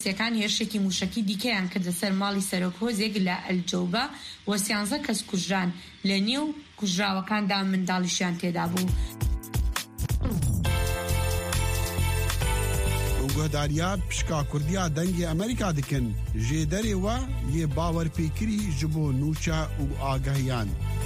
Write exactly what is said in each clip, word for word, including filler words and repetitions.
سیکان هێرشێکی موشکی دیکەیان کردە سەر ماڵی سەرۆکهۆزێک لە ئەلجەوبە و سیانزە کەس کوژران لە نێو کوژراوەکاندا منداڵیشیان تێدا بوو. گهداریا پشکا کردیا دنگی امریکا دکن جدری و یه باور پیکری جبو نوچا و آگاهیان.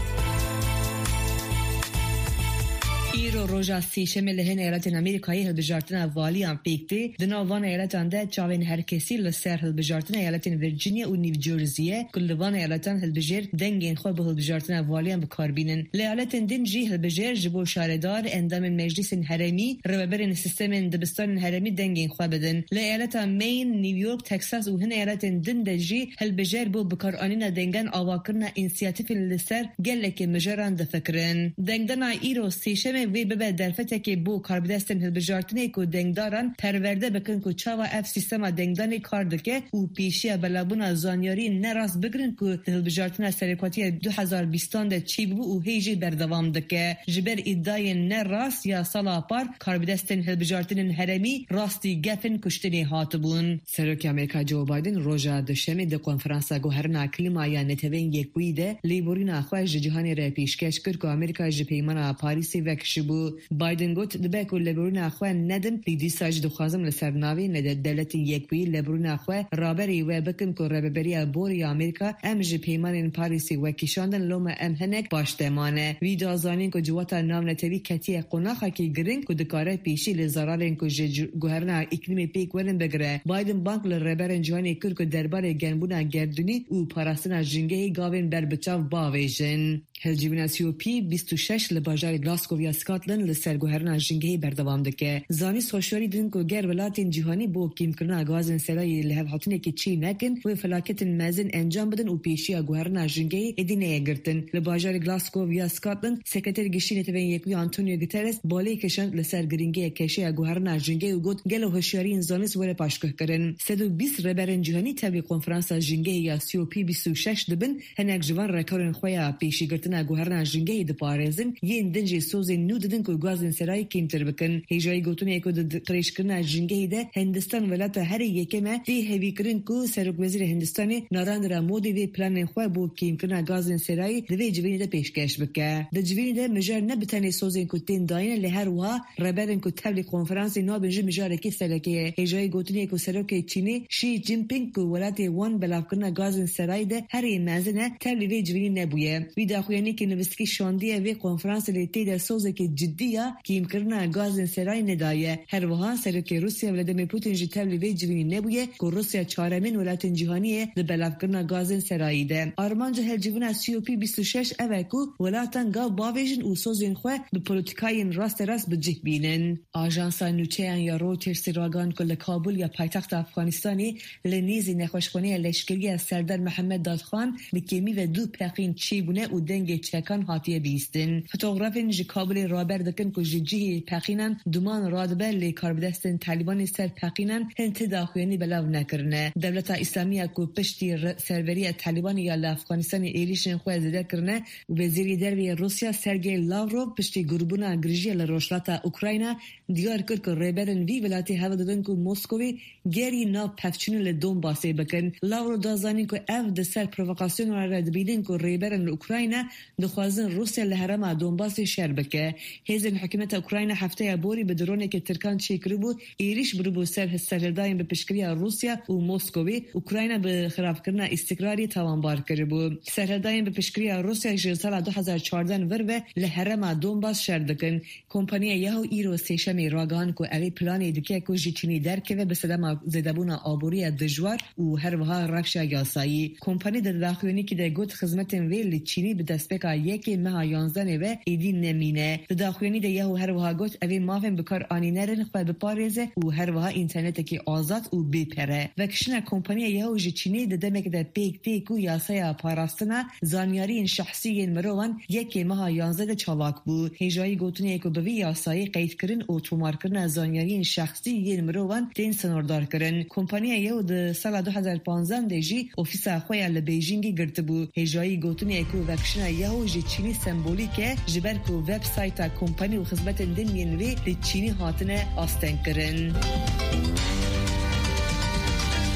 ایرو روژا سیشم لهن ایالات امریکایی هلبجارتن والیان پیکتی دناوان ایالاتان ده چاوین هر کسی لسر هلبجارتن ایالات ویرجینیا و نیوجرسیه کلوان ایالاتان هلبجر دنگین خو به هلبجارتن والیان بکاربینن لیالات دین جی هلبجر جبو شاردار اندام مجلس هرمی رببرن سیستم دبستان هرمی دنگین خو بدن لیالات مین نیویورک تکساس و هن ایالات دین دجی هلبجر بو بکار آنینا دنگان آواکرنا انسیاتیف لسر گلک مجران دفکرن دنگدنا ایرو سیشم وی به درفته که بو کاربدستن هلبجارتنه کو دنگداران پرورده بکن کو چاوا اف سیستما دنگدانی کار دکه او پیشیا بلابونا زانیاری نراس بگرن کو هلبجارتنه سرکاتی دو هزار و بیست ده چی بو او هیجی بردوام دکه جبر ادعای نراس یا سالا پار کاربدستن هلبجارتنن هرمی راستی گفن کشتنی هاتبون. سرک امریکا جو بایدن روزا دوشنبه د کنفرانسا گوهرنا کلیمایا نتوین یکویده لیبورینا خواج جهانی را پیشکش کرد که امریکا جپیمانا پاریسی وکش بو. بایدن گفت دبه که لیبرونا خواه ندم لیدی ساج دخوازم لسر ناوی ند دلت یکوی لیبرونا خواه رابری و بکن که رببری بوری امریکا ام جی پیمان پاریسی و کشاندن لوم ام هنک باشتمانه وی دازانین که جواتا نام نتوی کتی قناخا که گرنگ که دکاره پیشی لزارارین که گوهرنا اکلیمی پیک ولن بگره. بایدن بانک لربرن جوانی کرد که درباره گنبونا گردونی و پاراستنا جنگهی گاوین بر بچاو باویجن. هلجیونا سی او پی بیست و شش لباجار گلاسکو و اسکاتلند لسرگوهرنا جنگهی بردوام دکه. زانی سوشوری دن که گر ولاتین جهانی با کم کرنا گازن سرای لحب حاطنه که چی نکن و فلاکت مزن انجام بدن و پیشی گوهرنا جنگهی ادینه گرتن. لباجار گلاسکو و اسکاتلند سکرتر گشتی نتوین یکوی آنتونیو گوترس بالی کشند لسر گرینگی کشی گوهرنا جنگهی و گفت گلو هوشیاری زانیس ور پاشکه کرن. صد و بیست ربرن جهانی تبلی کنفرانس جنگهی یا سی او پی بیست و شش دبن هنگ جوان رکورن خویا پیشی گرتن گوهرنا جنگهی د پارێزن یین دنجی سوزی نو ددن کو گازن سرای کیمتر بکن. هیجای گوتونه کو د قریش کرنا جنگهی ده هندستان ولات هر یکمه دی هوی کرن کو سرک وزیر هندستانی ناراندرا مودی وی پلان خو بو کیم کرنا گازن سرای د وی جوینی ده پیشکش بکه. د جوینی ده مجر نه بتنی سوزن کو تین داین له هر وا ربرن کو تبلی کنفرانس نو بنج مجر کی سلکه. هیجای گوتونه کو سرک چینی شی جین پینگ کو ولات وان بلاف کرنا گازن سرای ده هر مزنه تبلی وی جوینی نبویه. وی داخوینی که نوستکی شاندیه وی کنفرانس لیتی در سوزه که جدیه کیم کرنا گازن سرای ندایه. هر وها سرک روسیه ولادیمیر پوتین جی تبلی وی جوینی نبویه که روسیه چهارمین ولایت جهانیه د بلاف کرنا گازن سرای ده. آرمانجا هلجیونا سی او پی بیست و شش اوکو ولاتن گاو باویژن او سوزین خو به پلیتیکاین راست راست بجه بینن. آژانسا نوچهان یا رویترز راگان کل کابل یا پایتخت افغانستانی لنیزی نخوشخانه لشکری سردار محمد دادخان بکیمی و دو پقین چی بونه و دنگ چکان هاتیه بیستن. فوتوغرافین جی کابل رابر دکن که جی پقینن دومان رادبه لی کاربدستن طالبان سر پقینن هنت داخوینی بلاو نکرنه. دولت اسلامی کو پشتی سروری طالبان یا افغانستان ایلیشن خو زده کرنه. وزیر دروی روسیا سرگئی لاوروف پشتی گروبونا گریجی لروشلاتا اوکراینا دیار کرد که ریبرن وی ولاتی هوا دادن که موسکوی گری نا پفچونو لدون باسی بکن. لاورو دازانی که اف د سر پرووکاسیون را دبیدن که ریبرن اوکراینا دخوازن روسیا لهرم دونباس شهر بکه. هیزن حکومت اوکراینا هفته بوری به درونه که ترکان چیکری بود ایریش برو سر سرهدایم به پشکری روسیا و موسکوی اوکراینا به خراب کردن استقراری توانبار کرده بود. سرهدایم به پشکری روسیا جل سال دو هزار و چهارده ور به لهرم دونباس شهر دکن. کمپانی یهو ایرو سیشمی راگان که اوی پلانی دکه که جیچینی درکه و به صدام زدبون آبوری دجوار و هر وها رفش یاسایی. کمپانی در داخلینی که در گوت خدمت ویل چینی به دستپکا یکی ماه یانزده و ایدین نمینه. در داخلینی در یهو هر وها گوت اوی مافن بکار آنی نرن خواه بپارزه و هر وها اینترنت که آزاد و بیپره. و کشنه کمپانی یهو جیچینی در دمک در پیک تیکو یاسای پاراستنا زانیاری شخصی مروان یکی ماه یانزده چاواک بود. هیجایی گوتنی که بوی یاسایی قید کرن و تومار کرن زانیاری شخصی مروان دین سنوردار کرن. کمپانی یهو در سال دو هزار و پانزده دیجی اوفیس خواه لبیجینگی گرت بود. هیجایی گوتنی که وکشنه یهو جیچینی سمبولیکه جبر که وبسایت کمپانی و خدمت دنیوی لی چینی هاتنه آستن کرن.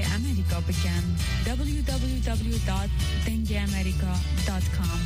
امریکا بکن دبلیو دبلیو دبلیو دات دنگی امریکا دات کام.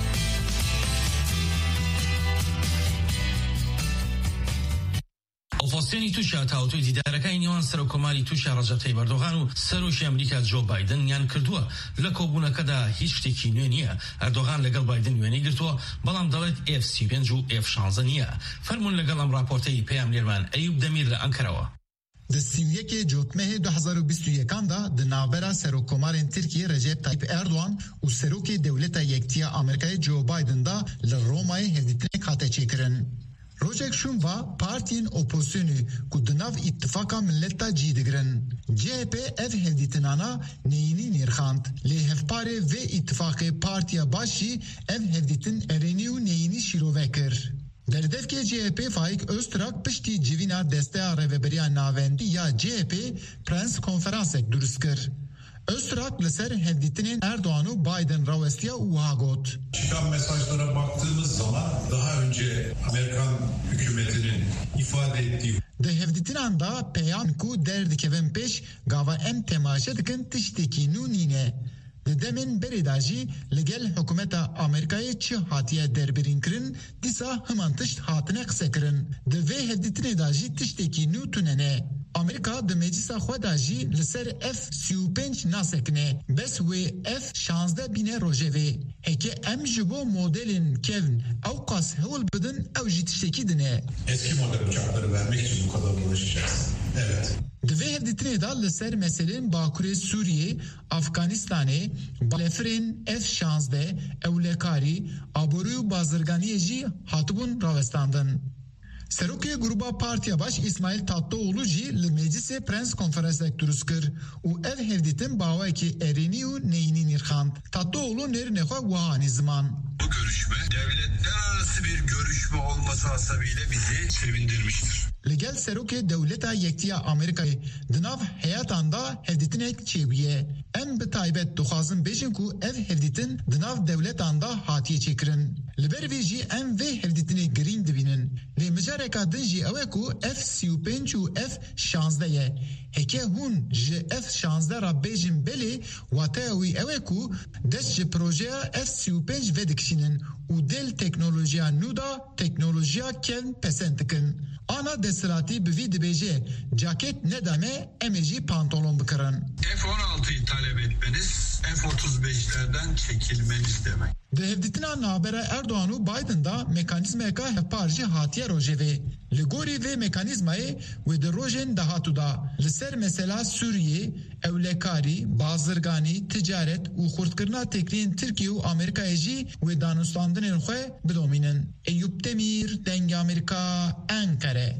ئەڵفاستێنی تووشە تاوتوی دیدارەکەی نێوان سەرۆکۆماری تووشە ڕەجەب تەیب ئەردۆغان و سەرۆکی ئەمریکا جۆ بایدن یان کردووە. لە کۆبوونەکەدا هیچ شتێکی نوێ نییە. ئەردۆغان لەگەڵ بایدن وێنەی گرتووە، بەڵام دەڵێت ئێف سی و پێنج و ئێف شانزە نییە. فەرمون لەگەڵ ئەم راپۆرتەی پێیام لێرمان ئەیوب دەمیر لە ئەنکەرەوە. Di sîvyekê cotmehê du hezar û bîst û yekan da di navbera serokkomarên Tirkiye Recep Tayyip Erdoğan û serokê Dewleta Yektiya Amerîkayê Joe Biden da li Romayê hevdîtinek hate çêkirin. Rojek şûnva partiyên opozisyonê ku di nav îttifaka millet da cî digirin. C H P ev hevdîtinana neyînî nêrxand. Lê hevparê vê îttifaqê Partiya Baş jî ev hevdîtin erênî û neyînî şîrove kir. Derdevkê C H P Faik Öztürk piştî civîna desteya rêveberiya navendî ya C H P prens konferansek durust kir. Öztürk li ser hevdîtinên Erdoğan û Biden rawestiya û wiha got. Çıkan mesajlara baktığımız zaman daha önce Amerikan hükümetinin ifade ettiği Di hevdîtinan da peyam ku derdikevin pêş gava em temaşe dikin tiştekî nû nîne. Di demên berê da jî li gel hikûmeta Amerîkayê çi hatiye derbirîn kirin, dîsa himan tişt hatine qsekirin. Di vê hevdîtinê da jî tiştekî nû tunene. Amerîka di meclisa xwe da jî li ser F sî û pênc nasekine. Bes wê F şanzde bîne rojevê. Heke em ji bo modelên kevn ew qas hewl bidin ew jî tiştekî dine. Eski model uçakları vermek için bu kadar uğraşacağız. Evet. Di vê hevdîtinê da li ser meselên Bakurê Sûriyê, Afganistanê, balefirên F şanzde, ewlekarî, aborî û bazirganiyê jî hatibûn rawestandin. Serokê gruba Partiya Baş İsmail Tatlıoğlu jî li meclisê prens konferansek durust kir û ev hevdîtin bawekî erênî û neyînî nîrxand. Tatlıoğlu nêrînê xwe wiha anî ziman. Bu görüşme devletler arası bir görüşme olması hasebiyle bizi sevindirmiştir. Li gel serokê Dewleta Yektiya Amerîkayê di nav heyatan da hevdîtinek çêbûye. Em bi taybet dixwazin bêjin ku ev hevdîtin di nav dewletan da hatiye çêkirin. Li ber vê jî em vê hevdîtinê girîng dibînin. Lê mijareka din jî ew e ku F sî û pênc û F şanzde ye. Heke hûn ji F şanzde ra bêjin belê wateya wî ew e ku dest ji projeya F sî û pênc vedikişînin û del teknolojiya nû da teknolojiya kevn pesend dikin. Ana desiratî bi vî dibêje caket nedame em ê jî pantolon bikirin. F on altıyı talep etmeniz F otuz beşlerden çekilmeniz demek. Di hevdîtina navbera Erdoğan û Biden da mekanîzmeka hevpar jî hatiye rojevê. Li gorî vê mekanîzmayê wê di rojên dahatû da li ser mesela Sûriyê, ewlekarî, bazirganî, ticaret û xurtkirina tekriyên Tirkiye û Amerîkayê jî wê danûstandinên xwe bidomînin. Eyüp Demir, Dengê Amerîka, Ankara.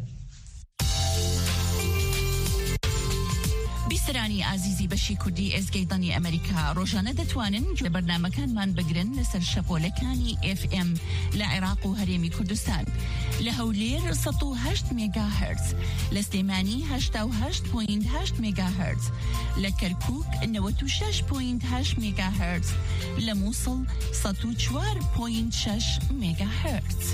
بیسرانی عزیزی بەشی کوردی ئێزگەی ئەمریکا ڕۆژانە دەتوانن بەرنامەکانمان بگرن لەسەر شەپۆلەکانی ئێف ئێم لە عێراق و هەرێمی کوردستان لە هەولێر سەد و هەشت مێگا هەرتز، لە سلێمانی هەشتا و هەشت پۆینت هەشت مێگا هەرتز، لە کەرکووک نەوەت و شەش پۆینت هەشت مێگا هەرتز، لە مووسڵ سەد و چوار پۆینت شەش مێگا هەرتز.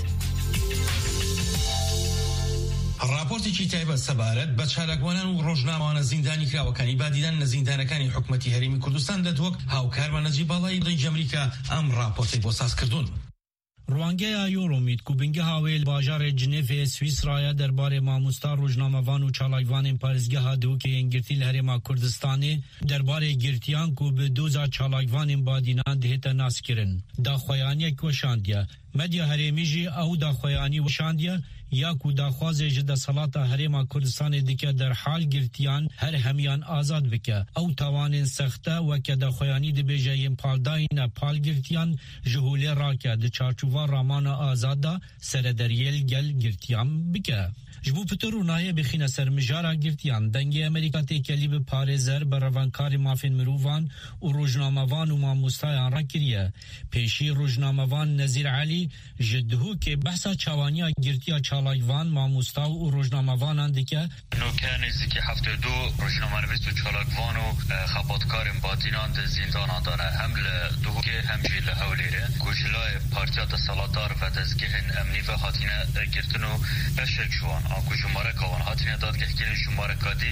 راپۆرتێکی تایبەت سەبارەت بە چالاکوانان و ڕۆژنامەوانە زیندانی کراوەکانی بادیدان لە زیندانەکانی حکومەتی هەرێمی کوردستان دەدوەک هاوکارمە نەجیب باڵای بڵینی ئەمریکا ئەم راپۆرتێک بۆ ساز کردوون. روانگەیە یۆڕۆمیت کو بنگە هاوێل باژارێ جنێڤێ سویسرایە دەربارەی مامۆستا ڕۆژنامەوان و چالاکوانên پارێزگەها دۆکێیان گرتی لە هەرێما کوردستانê دەربارەی گرتیان ku bi doza çalaکوانên badînan dihête naskirin. Daxuyaniyek weşandiye. Medya herêmî jî ew daxuyanî weşandiye ya ku daxwazê ji desalata herêma Kurdistanê dike derhal girtiyan her hemiyan azad bike. Ew tawanên sexte weke daxuyanî dibêje yên paldayîne palgirtiyan ji holê rake di çarçûva ramana azad da serederiyel gel girtiyan bike. Ji bo pitir û nayê bixîne ser mijara girtiyan dengê Amerîka têkelî bi parêzer bi revankarê mafên mirovan û rojnamevan û mamostayan rakiriye. Pêşî rojnamevan Nezîr Elî ji dihûkê behsa çawaniya girtiya çalakvan mamosta û rojnamevanan dike. Nokê nêzîkî heftê du rojnamenivîs û çalakvan û xebatkarên badînan di zîndanan dane hem li dihûkê hem jî li Hewlêrê ku ji layê Partiya Desalatdar ve dezgehên emnî ve hatine girtin û beşek ji wan ku ji mareka wan hatine dadgehkirên ji marekadî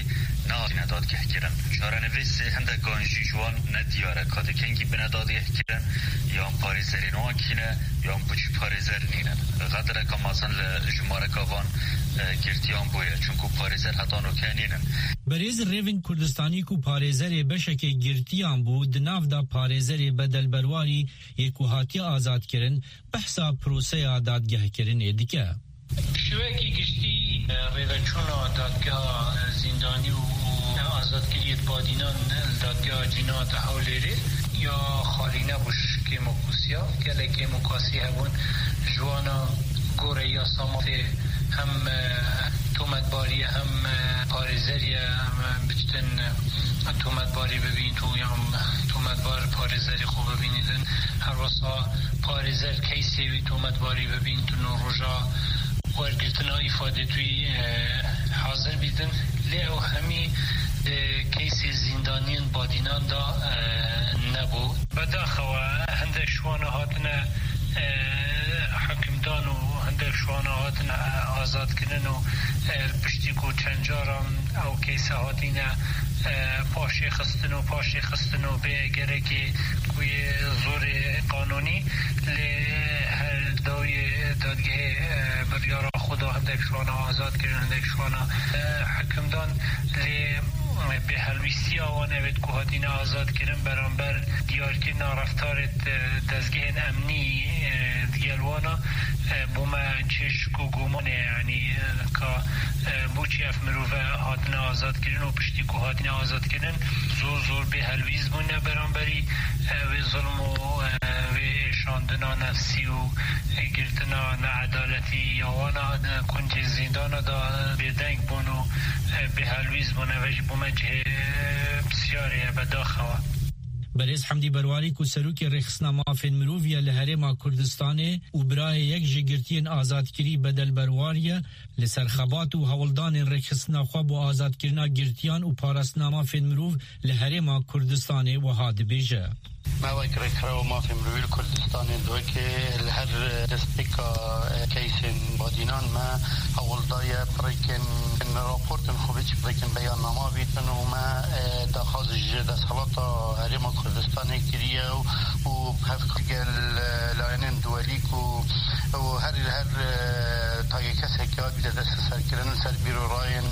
نه دادگه کردن چارنویس هندک گانجی جوان ندیاره کاده کنگی بنا دادگه کردن یا پاریزری نوان کینه یا بچ پاریزر نینن قدر که مازن لجماره کافان گرتیان بویه چونکو پاریزر حتا نوکنینن بریز ریون کردستانی کو پاریزر بشک گرتیان بود ناو دا پاریزر بدل برواری یکو هاتی آزاد کرن بحثا پروسه دادگه کرن دیگه شوه که گشتی ریوچونا دادگاه زندانی و آزادگیریت بادینان دادگاه جنات حولیره یا خالی نبوش که مکوسیا گله که مکاسی هبون جوانا گوره یا سامات هم تومتباری هم پاریزری هم بجتن تومتباری ببین تو یا تومتبار پاریزری خوب ببینیدن هر واسا پاریزر کیسی تومتباری ببین تو نو روژا ورگرتنا ifade توی حاضر بیدن لیو همی کیسی زندانین بادینان دا نبو بداخوا هنده شوانه هاتنا حکمدان و هنده شوانه هاتنا آزاد کنن و پشتی کو چنجارم او کیسه هاتینا پاشی خستن و پاشی خستن و به گره که کوی زور قانونی لی هر دوی دادگه بریارا خدا هندک شوانا آزاد کردن هندک شوانا حکمدان لی به هلویستی آوانه وید که هاتین آزاد کردن برانبر دیار که نارفتارت دزگه امنی دیالوانا بوما چشک و گومانه یعنی که بوچی اف مروفه هاتین آزاد کردن و پشتی که هاتین آزاد کردن زور زور به هلویز بونه برانبری و ظلم و شاندنا نفسی و گرتنا نعدالتی یوانا کنج زندان دا بیدنگ بونو به هلویز بونه وجه بومجه بسیاره بداخوا بریز حمدی برواری کو سروک رخصنامه فن مروویا لهرما کردستان و برای یک جگرتین آزادکری بدل برواریه لسرخبات و هولدان رخصنا خواب و آزادکرنا گرتیان و پارسنامه فن مروو لهرما کردستان و هاد بیجه ما وكر كرو ما في مرويل كردستان دوك الهر دستيكا كيسن بادينان ما اول ضايا بريكن ان رابورت خوبيش بريكن بيان ما بيتن وما داخل جد صلاة هرم كردستان كريا و بهفك اللاينين دوليك وهر هر تاجي كسكات بدأ سركرن سربيرو راين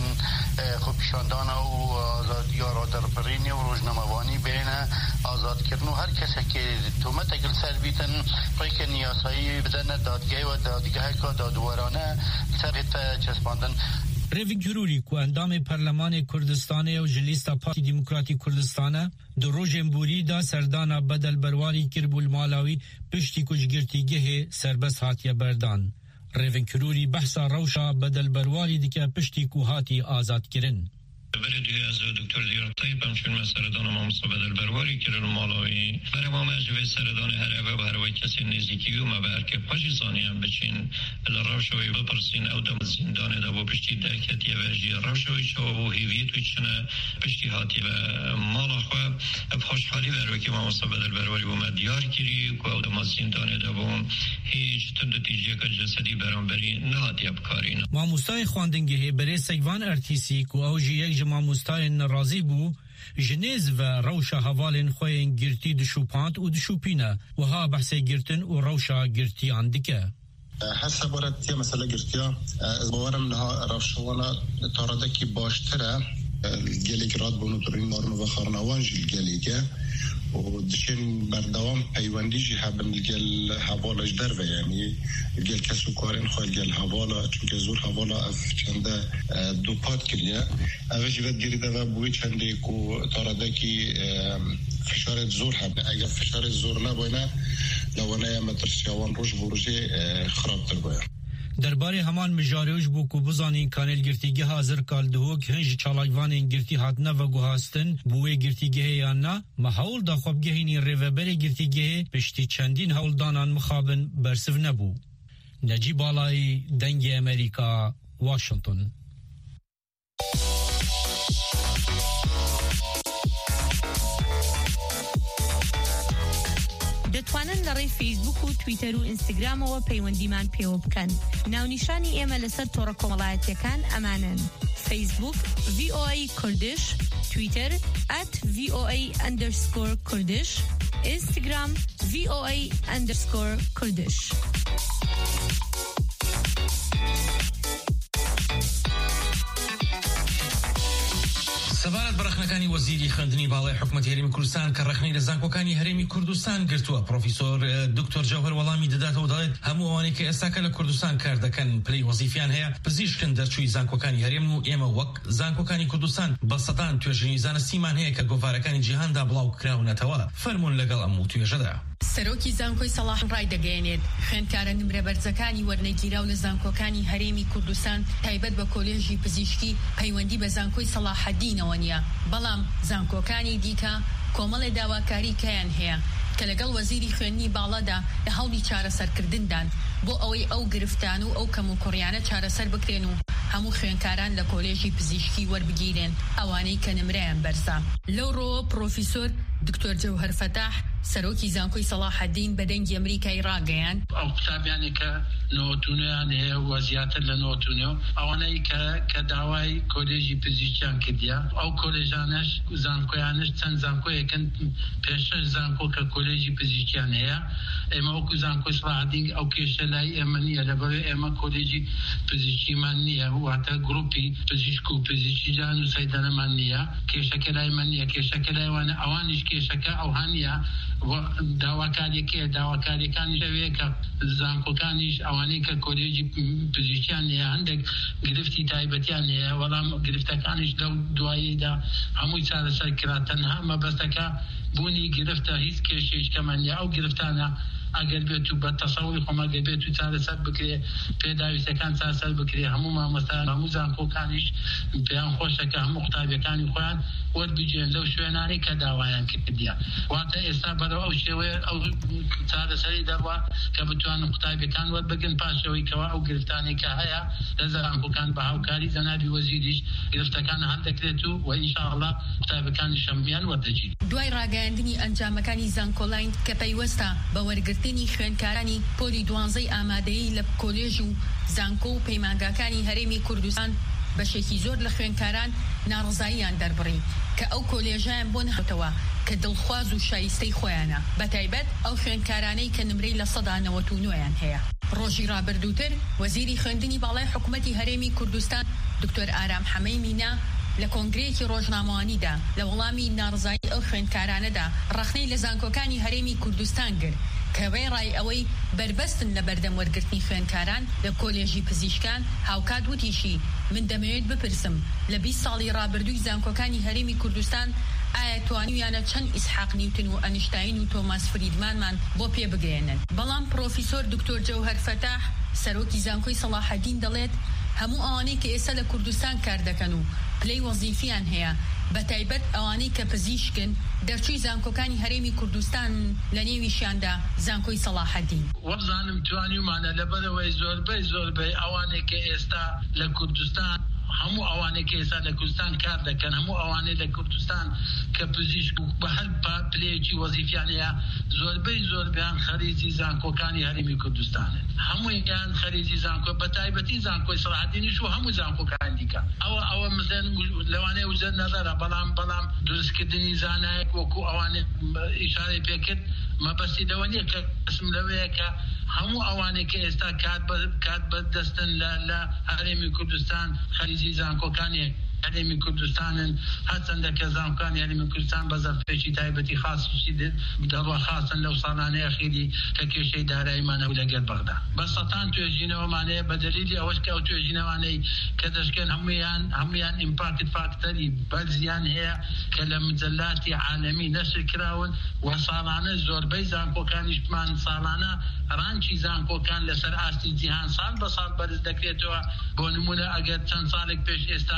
خوبشاندانا و آزاد يارا دربريني و روزنامه‌وانی بين آزاد کردن هر کسی که تومت اگر سر بیتن پای که نیاسایی بدن دادگاه و دادگاه که دادوارانه سرحت چسباندن ریویک جروری کو اندام پارلمان کردستان و جلیستا پارتی دموکراتی کردستان دو روزنبوری دا سردانا بدل برواری کربول مالاوی پشتی کجگرتیگه سربس هاتیه بردان ریویک جروری بحثا روشا بدل برواری دیگه پشتی کو هاتی آزاد کرن بلدی از دکتر دیار طیب همچون من سردان ما مصابه در برواری کرن مالاوی برای ما مجوه سردان هر اوه و هر وی کسی نزدیکی و مبهر که پاشی زانی هم بچین لراوشوی بپرسین او دم زندان دا و پشتی درکتی و جی راوشوی شو و هیویت و چنه پشتی هاتی و مالا خواه خوشحالی بروی که ما مصابه در برواری و مدیار کری که او دم زندان دا و هیچ تندتیجه که جسدی برانبری نهاتی بکارین ما مستای خواندنگه بره سگوان ارتیسی که او جی جما مستای نرازی بو جنیز و روشا حوالین خوین گرتی دشوپانت و دشوپینه و ها بحث گرتن و روشا گرتیان دیگه حسب ورد مثلا گرتیا از باورم نها روشوانا تاردکی باشتره گلیک راد بونو ترین نارم و خارنوان جل گلیکه و دشین بردوام پیوندی جی هبن الگل حوالش در و یعنی الگل کسو کارین خواه الگل حوالا چونکه زور حوالا اف چنده دو پاد کلیه اوش رد گریده و بوی چنده که تارده که فشارت زور هبن اگر فشارت زور نباینه لوانه مترسیوان روش بروژه خراب تر باید درباره همان مجاریوش بو کو بزانی کانل گرتیگه حاضر کال دهوک هنج چالاگوان گرتی هاتنه و گوهاستن بوی گرتیگه یا نه محاول دا خوابگهینی ریوبر گرتیگه پشتی چندین هولدانان مخابن برسف نبو. نجیب آلای دنگ امریکا واشنطن. دەتوانن لەڕێی فیسبوک و تویتەر و ئینستاگرامەوە پەیوەندیمان پێوە بکەن. ناونیشانی ئێمە لەسەر تۆڕە کۆمەڵایەتیەکان ئەمانن: فیسبوک V O A کوردش، تویتر at V O A underscore کوردش، اینستاگرام V O A underscore کوردش. سەبارەت بە ڕخنەکانی وەزیری خوێندنی باڵای حکوومەتی هەرێمی کوردستان کە ڕخنەی لە زانکۆکانی هەرێمی کوردستان گرتووە، پرۆفیسۆر دکتۆر جەوهەر وەڵامی دەداتەوە، دەڵێت هەموو ئەوانەی کە ئێستاکە لە کوردستان کار دەکەن پلەی وەزیفیان هەیە، پزیشکن دەرچووی زانکۆکانی هەرێم و ئێمە وەک زانکۆکانی کوردستان بە سەدان توێژینی زانستیمان هەیە کە گۆڤارەکانی جیهاندا بڵاو کراونەتەوە. فەرمونون لەگەڵ ئەم توێژەدا. سەرۆکی زانکۆی سەلاح ڕای دەگەیەنێت خوێندکارە نمرە بەرزەکانی وەرنەگیراو لە زانکۆکانی هەرێمی کوردستان تایبەت بە کۆلێژی پزیشکی پەیوەندی بە زانکۆی سەلاحەدینەوە نییە، بەڵام زانکۆکانی دیکە کۆمەڵی داواکاری کەیان هەیە کە لەگەڵ وەزیری خوێندنی باڵادا لە هەوڵی چارەسەرکردندان بۆ ئەوەی ئەو گرفتان و ئەو کەم و کوڕیانە چارەسەر بکرێن و هەموو خوێندکاران لە کۆلێژی پزیشکی وەربگیرێن ئەوانەی کە نمرەیان بەرزە. لەو ڕۆوە پرۆفیسۆر دکتۆر جەوهەر فەتاح سەرۆکی زانکۆی سەلاحەدین بە دەنگی ئەمریکای ڕاگەیان ئەو قوتابیانی کە نۆتونیان هەیە و زیاتر لە نۆتونیەوە ئەوانەی کە کە داوای کۆلێژی پزیشکیان کردیا، ئەو کۆلێژانەش زانکۆیانش چەند زانکۆیەکن پێشەش زانکۆ کە کۆلێژی پزیشکیان هەیە. ئێمە وەکو زانکۆی سەلاحەدین ئەو کێشە لای ئێمە نییە، لەبەرەوەی ئێمە کۆلێژی پزیشکیمان نییە، واتە گروپی پزیشک و پزیشکی جان و سەیدەنەمان نییە. کێشەکە لای من نییە، کێشەکە لایوانە ئەوانیش کێشەکە ئەوهان نییە. داواکاریەکە داواکاریەکانی لەوەیە کە زانکۆکانیش ئەوانەی کە کۆلێژی پزیشکیان هەیە هەندێک گرفتی تایبەتیان هەیە، بەڵام گرفتەکانیش لەو دواییدا هەمووی چارەسەر کرا. تەنها مەبەستەکە بوونی گرفتە هیچ کێشەیەش کەمان نییە. ئەو گرفتانە ئەگەر بێت و بە تەسەوری خۆم ئەگەر بێت و چارەسەر بکرێ، پێداویستەکان چارەسەر بکرێ، هەموو مامۆستایان هەموو زانکۆکانیش پێیان خۆشە کە هەموو قوتابیەکانی خۆیان وەربگێن لەو شوێنانەی کە داوایان کردیا. واتە ئێستا بەرەو ئەو شێوەیە ئەو چارەسەری دەڕوا کە بتوانن قوتابیەکان وەربگرن پاشەوەی کەوا ئەو گرفتانەی کە هەیە لە زانکۆکان بە هاوکاری جەنابی وەزیریش گرفتەکان هەڵ دەکرێت و و ئینشاءڵڵا قوتابیەکانی شەمیان وەردەگیرن. دوای ڕاگەیاندنی ئەنجامەکانی زانکۆلاین کە پەیوەستە بە وەرگرتنی خوێندکارانی پۆلی دوانزەی ئامادەیی لە کۆلێژ و زانکۆ و پەیمانگاکانی هەرێمی کوردستان بەشێکی زۆر لە خوێندکاران ناڕزاییان دەربڕی کە ئەو کۆلێژیان بۆ نەهاتەوە کە دڵخواز و شایستەی خۆیانە، بەتایبەت ئەو خوێندکارانەی کە نمرەی لە سەدا نەوەت و نۆیان هەیە. ڕۆژی ڕابردووتر وەزیری خوێندنی باڵای حکوومەتی هەرێمی کوردستان دکتۆر ئارام حەمەی مینا لە کۆنگرەیەکی ڕۆژنامەوانیدا لە وەڵامی ناڕزایی ئەو خوێندکارانەدا ڕخنەی لە زانکۆکانی هەرێمی کوردستان کرد کە وێڕای ئەوەی بربەستن لە بەردەم وەرگرتنی خوێندکاران لە کۆلێژی پزیشکان هاوکات وتیشی من دەمەوێت بپرسم لە بیست ساڵی ڕابردووی زانکۆکانی هەرێمی کوردستان ئایا توانیویانە چەند ئیسحاق نیوتن و ئەنیشتاین و تۆماس فریدمانمان بۆ پێبگەێنن. بەڵام پرۆفیسۆر دکتۆر جەوهەر فەتاح سەرۆکی زانکۆی سەلاحەدین دەڵێت هەموو ئەوانەی کە ئێستا لە کوردستان کار دەکەن و پلەی وەزیفیان هەیە، بەتایبەت ئەوانەی کە پزیشکن دەرچووی زانکۆکانی هەرێمی کوردستان لە نێویشیاندا زانکۆی سەلاحەدین. وەبزانم توانیمانە لەبەرەوەی زۆربەی زۆربەی ئەوانەی کە ئێستا لە کوردستان هەموو ئەوانەی کە ئێستا لە کوردستان کار دەکەن، هەموو ئەوانەی لە کوردستان کە پزیشک و بە هەر پلەیەکی وەزیفیان هەیە، زۆربەی زۆربیان خەریجی زانکۆکانی هەرێمی کوردستانن. هەموویان خەریجی زانکۆ بە تایبەتی زانکۆی سەلاحەدینیش و هەموو زانکۆکان دیکە. ئەوە ئەوە مزن لەوانەیە وزەر نەدەرە، بەڵام بەڵام دروستکردنی زانایەک وەکو ئەوانێ ئیشارەی پێکرد مەبەستی لەوە نییە کە قسم لەوەیە کە هەموو ئەوانەی کە ئێستا کات بەدەستن لە هەرێمی کوردستان خەریجی زانکۆکانی هەرێمی کوردستانن، هەرچەندە کە زانکۆکانی هەرێمی کوردستان بە زەرفێکی تایبەتی خاصی دەڕوا خاصن لەو ساڵانەی ئەخیری کە کێشەی داراییمانە لەگەڵ بەغدا. بە سەتان توێژینەوەمانەیە بە دەلیلی ئەوەش کە ئەو توێژینەوانەی کە دەشکێن هەمویان هەمویان ئیمپاکت فاکتەری بەرزیان هەیە کە لە مجەلاتی عالەمی نەشر کراون و ساڵانە زۆربەی زانکۆکانیشمان ساڵانە ڕانکی زانکۆکان لەسەر ئاستی جیهان ساڵ بە ساڵ بەرز دەکرێتەوە. بۆ نمونە ئەگەر چەند ساڵێک پێش ئێستا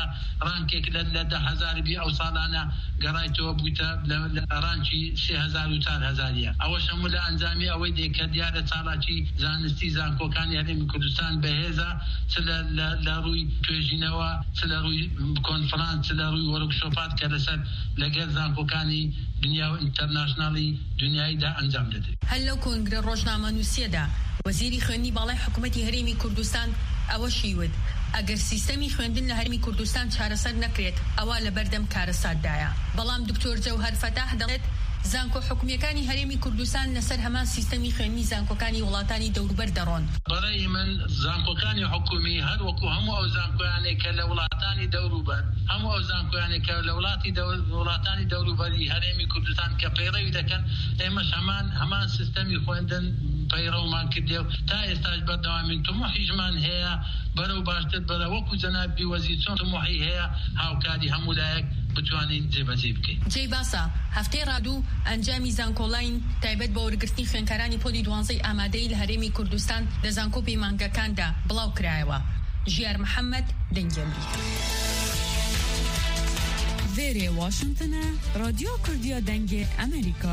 فرانکێک لە ده هەزار بی ئەو ساڵانە گەڕایتەوە بوویتە لە ڕانکی سێ هەزار و چوار هەزاریە. ئەوەش هەموو لە ئەنجامی ئەوەی دێکە دیارە چاڵاکی زانستی زانکۆکانی هەرێمی کوردستان بەهێزە چ لە ڕووی توێژینەوە چ لە ڕووی کۆنفرانس چ لە ڕووی وەرکشۆپات کە لەسەر لەگەڵ زانکۆکانی دنیا و ئینتەرناشناڵی دنیاییدا ئەنجام دەدرێت. هەر لەو کۆنگرە ڕۆژنامەنووسیەدا وەزیری خوێندنی باڵای حکوومەتی هەرێمی کوردستان ئەوەشی وت ئەگەر سیستەمی خوێندن لە هەرێمی کوردستان چارەسەر نەکرێت ئەوە لە بەردەم کارەساتدایە. بەڵام دکتۆر جەوهەر فەتاح دەڵێت زانکۆ حکومیەکانی هەرێمی کوردستان لەسەر هەمان سیستەمی خوێندنی زانکۆکانی وڵاتانی دەوروبەر دەڕۆن. بەڕێی من زانکۆکانی حکومی هەر وەکو هەموو ئەو زانکۆیانێک کە لە وڵاتانی دەوروبەر هەموو ئەو زانکۆیانێک کە لە وڵاتی وڵاتانی دەوروبەری هەرێمی کوردستان کە پەیڕەوی دەکەن ئێمەش هەمان هەمان سیستەمی خوێندن پەیڕەومان کردێ و تا ئێستاش بەردەوامین تموحیشمان هەیە بەرەو باشتر بەرە وەکو جەنابی وەزیر چۆن تموحی هەیە هاوکاری هەموو لایەک بتوانین جێبەجێ بکەین. جێی باسە هەفتەی ڕادوو ئەنجامی زانکۆڵین تایبەت بە وەرگرتنی خوێندکارانی پۆلی دوانزەی ئامادەی لە هەرێمی کوردستان لە زانکۆ پەیمانگەکاندا بڵاو کرایەوە. ژیار محەممەد دەنگەمری. وێرێ واشنگتنە رادیۆ کوردیا دەنگێ ئەمریکا.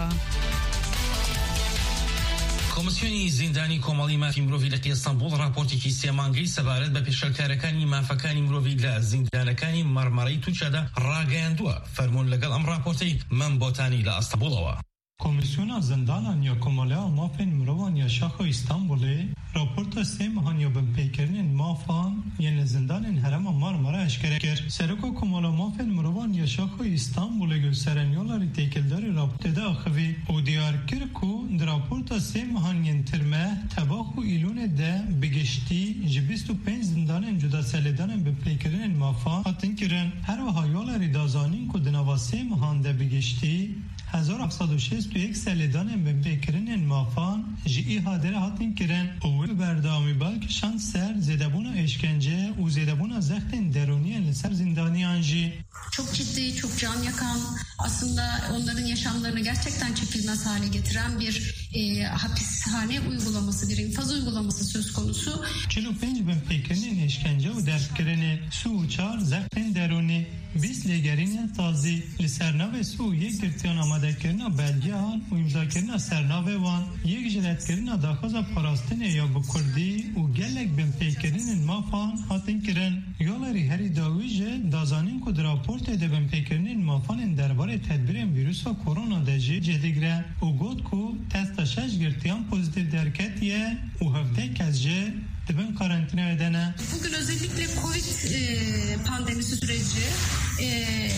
کۆمسیۆنی زیندانی کۆمەڵی مافی مرۆڤی لە ئێستانبوڵ راپۆرتێکی سێ مانگەی سەبارەت بە پێشەلکارەکانی مافەکانی مرۆڤی لە زیندانەکانی مەرمەرەی تووچەدا ڕاگەیاندووە. فەرموون لەگەڵ ئەم راپۆرتەی منبۆتانی لە ئەستانبوڵەوە. Komisyona zindanan ya komaleya mafên mirovan ya şaxa İstanbulê raporta sê mehan ya binpêkirinin mafan yên li zindanên Herêma Marmara eşkere kir. Serokka komala mafên mirovan ya şaxa İstanbulê gösteren yolarî têkildarî raportê de axivî û diyar kir ku di raporta sê mehan yên tirme tebax û îlûnê de bigiştî ji bîst û pênc zindanên cuda selêdanên binpêkirinin mafan hatin kirin. Her wiha yolarî da zanîn ku di nava sê mehan de bigiştî هزار و هفتصد و شصت و یک سالیدان بینپێکردنên mafan ji îhadê re hatin kirin û wê berdewamî balkişan ser zêdebûna eşkence û zêdebûna zextên derûniyên li ser zindaniyan jî. Çok ciddi, çok can yakan, aslında onların yaşamlarını gerçekten çekilmez hale getiren bir e, hapishane uygulaması, bir infaz uygulaması söz konusu. çil û pênc binpêkirinin eşkence û derdkirinê sû û çar zextên derûnî bîst lêgerînên tazî li sernavê sû û yek girtiyan amadekirina belgeyan û îmzakirina sernavê wan yek ji redkirina daxwaza parastinê ya bi Kurdî û gelek binpêkirinin mafan hatin kirin. Yolarî herî dawî jî dazanîn ku di raportê de binpêkirinin mafanên derbarê tedbirên vîrusa korona de jî cêdigre û got ku testa şeş girtiyan pozitif derketiye û hevdeh kes jî dibin karantinaya de ne. Bugün özellikle Covid e, pandemisi süreci e,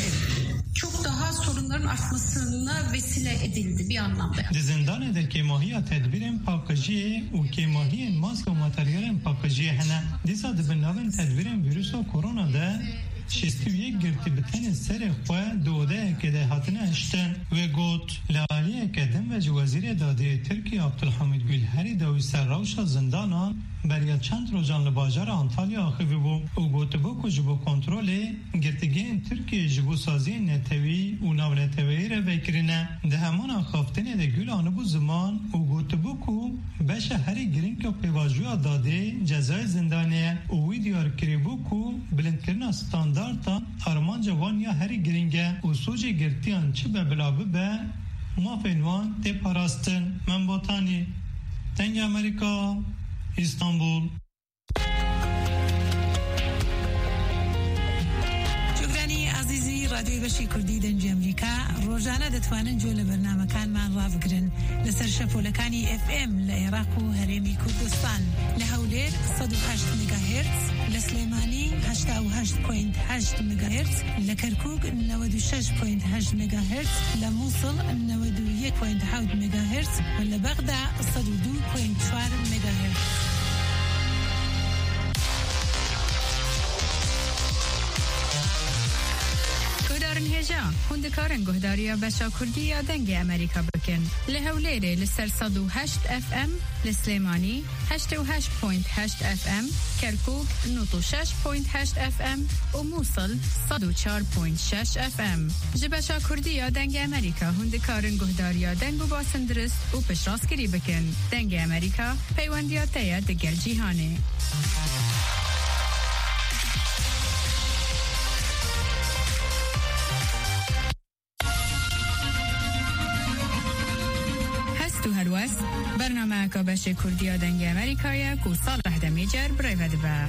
çok daha sorunların artmasına vesile edildi bir anlamda. Di zindanê de kêmahiya tedbirên pakijiyê û kêmahiyên mask û materyalên pakijiyê hene. Dîsa dibin navên tedbirên vîrusa korona de şêstî û yek girtî bi tenê serê xwe di odeyekê de hatine hiştin ve got li aliyeke din ve ji Wezîrê Dadiyê Tirkiye Abdulhamid Gül herî dewî ser rewşa zindanan beriya çend rojan li bajara Antalya axivî bû û gotibû ku ji bo kontrolê girtîgehên Tirkiye ji bo saziyên netewî û navneteweyî re vekirine. Di hemana xaftinê de Gül anibû ziman û gotibû ku beşa herî giring ya pêvajoya dadê cezayê zindanê ye û wî diyar kirîbû ku bilindkirina standardan armanca wan ya herî giring e û sojê girtiyan çi be bila bibe mafên wan tê parastin. Menbotanî Dengê Amerika İstanbul. جوگرانی عزیزی رادیوی بەشی کوردی دەنگی ئەمریکا ڕۆژانە دەتوانن گوێ لە بەرنامەکانمان ڕابگرن لەسەر شەپۆلەکانی ئف ئێم لە عێراق و هەرێمی کوردستان لە هەولێر سەد و هەشت مێگاهێرتز لە سلێمانی هەشتا و هەشت پۆینت هەشت مێگاهێرتز لە کەرکووک نەوەد و شەش پۆینت هەشت مێگاهێرتز لە مووسڵ نەوەد و یەک پۆینت حەوت مێگاهێرتز و لە بەغدا سەد و دوو پۆینت چوار مێگاهێرتز. هێژا هوندەکارن گوهداریە بەشا کوردی یا دەنگی ئەمریکا بکەن لە هەولێرێ لەسەر سەد و هەشت ئەف ئەم لە سلێمانی هەشتا و هەشت پۆینت هەشت ئەف ئەم کەرکووک نۆت و شەش پۆینت هەشت ئەف ئەم و مووسڵ سەد و چوار پۆینت شەش ئەف ئەم. ji بەشا کوردی یا دەنگی ئەمریکا هوندەکارن گوهداریە دەنگ و باسن درست و پشتڕاستگیری بکەن. دەنگی ئەمریکا پەیوەندیاتەیە دەگەل جیهانێ. اس برنامه کابش کردی دنگ امریکایی کو صالح دمیجر برای ودبه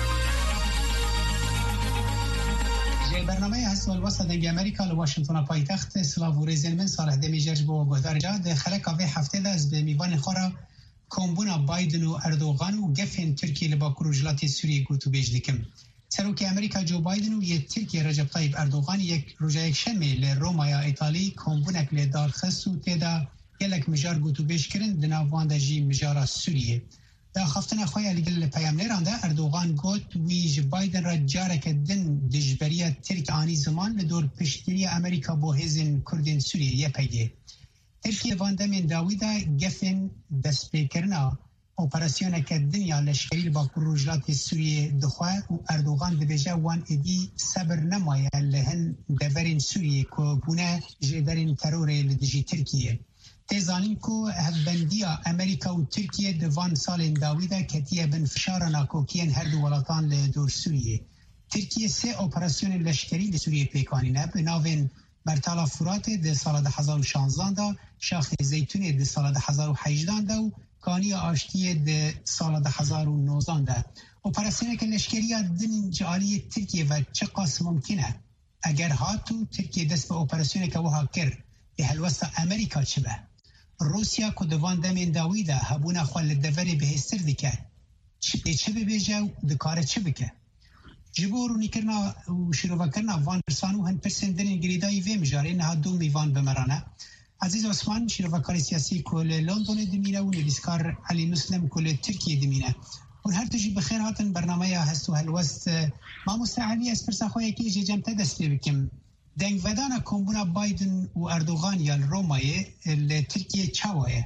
برنامه هست والواسط دنگ امریکا لواشنطن پایتخت سلاو ریزن من صالح دمیجر با گهدار جاد خلق به هفته ده از به میوان خورا کمبونا بایدن و اردوغان و گفن ترکیه لبا کروجلات سوریه گوتو بیج دکم سروک امریکا جو بایدن و یک ترکیه رجب طیب اردوغان یک روزه یک شنبه لرومایا ایتالی کمبونک لدار خستو تیدا گلک مجار گوتو بیج کرن دناوان دا جی مجارا سوریه دا خفتنا خواه لگل پیاملیران دا اردوغان گوت ویج بایدن را جارک دن دجبریه ترک آنی زمان لدور پشتری امریکا با هزن کردین سوریه یه پیگه ترکیه واندمین داویدا گفن دست پیکرنا اپراسیون که دنیا لشکری با کروجلات سوریه دخواه و اردوغان دبیجه وان ادی صبر نمایه لهن دورین سوریه که گونه جدرین ترور لدجی ترکیه تیزانین که هفبندیا امریکا و ترکیه دوان سال داویدا کتیه بن فشارنا کوکین هر دو ولاتان لدور سوریه ترکیه سه اپراسیون لشکری لسوریه پیکانینه به ناوین برطالا فرات ده سال ده هزار و شانزده دا شاخ زیتون ده سال ده هزار و هجده دا و کانی آشتی ده سال ده هزار و نوزده دا اپراسیون که لشکری دن جعالی ترکیه و چه قاس ممکنه اگر هاتو ترکیه دست به اپراسیون که وها کر ده هلوست امریکا چه به روسیا که دوان دمین داویده هبونا خوال دوری به هستر دیکه چه چه ببیجه و دکاره چه بکه جبور و نیکرنا و شروع کرنا وان برسانو هن پرسندرین گریدایی وی مجاره نها دو میوان بمرانه عزیز عثمان شروع کاری سیاسی کل لندن دمینه و نویسکار علی مسلم کل ترکیه دمینه و هر تجی بخیر هاتن برنامه هستو هلوست ما مستعلی از پرسخوی که جی جمع تدسته بکم دنگ ودانا کمبونا بایدن و اردوغان یا رومایه ترکیه چاوایه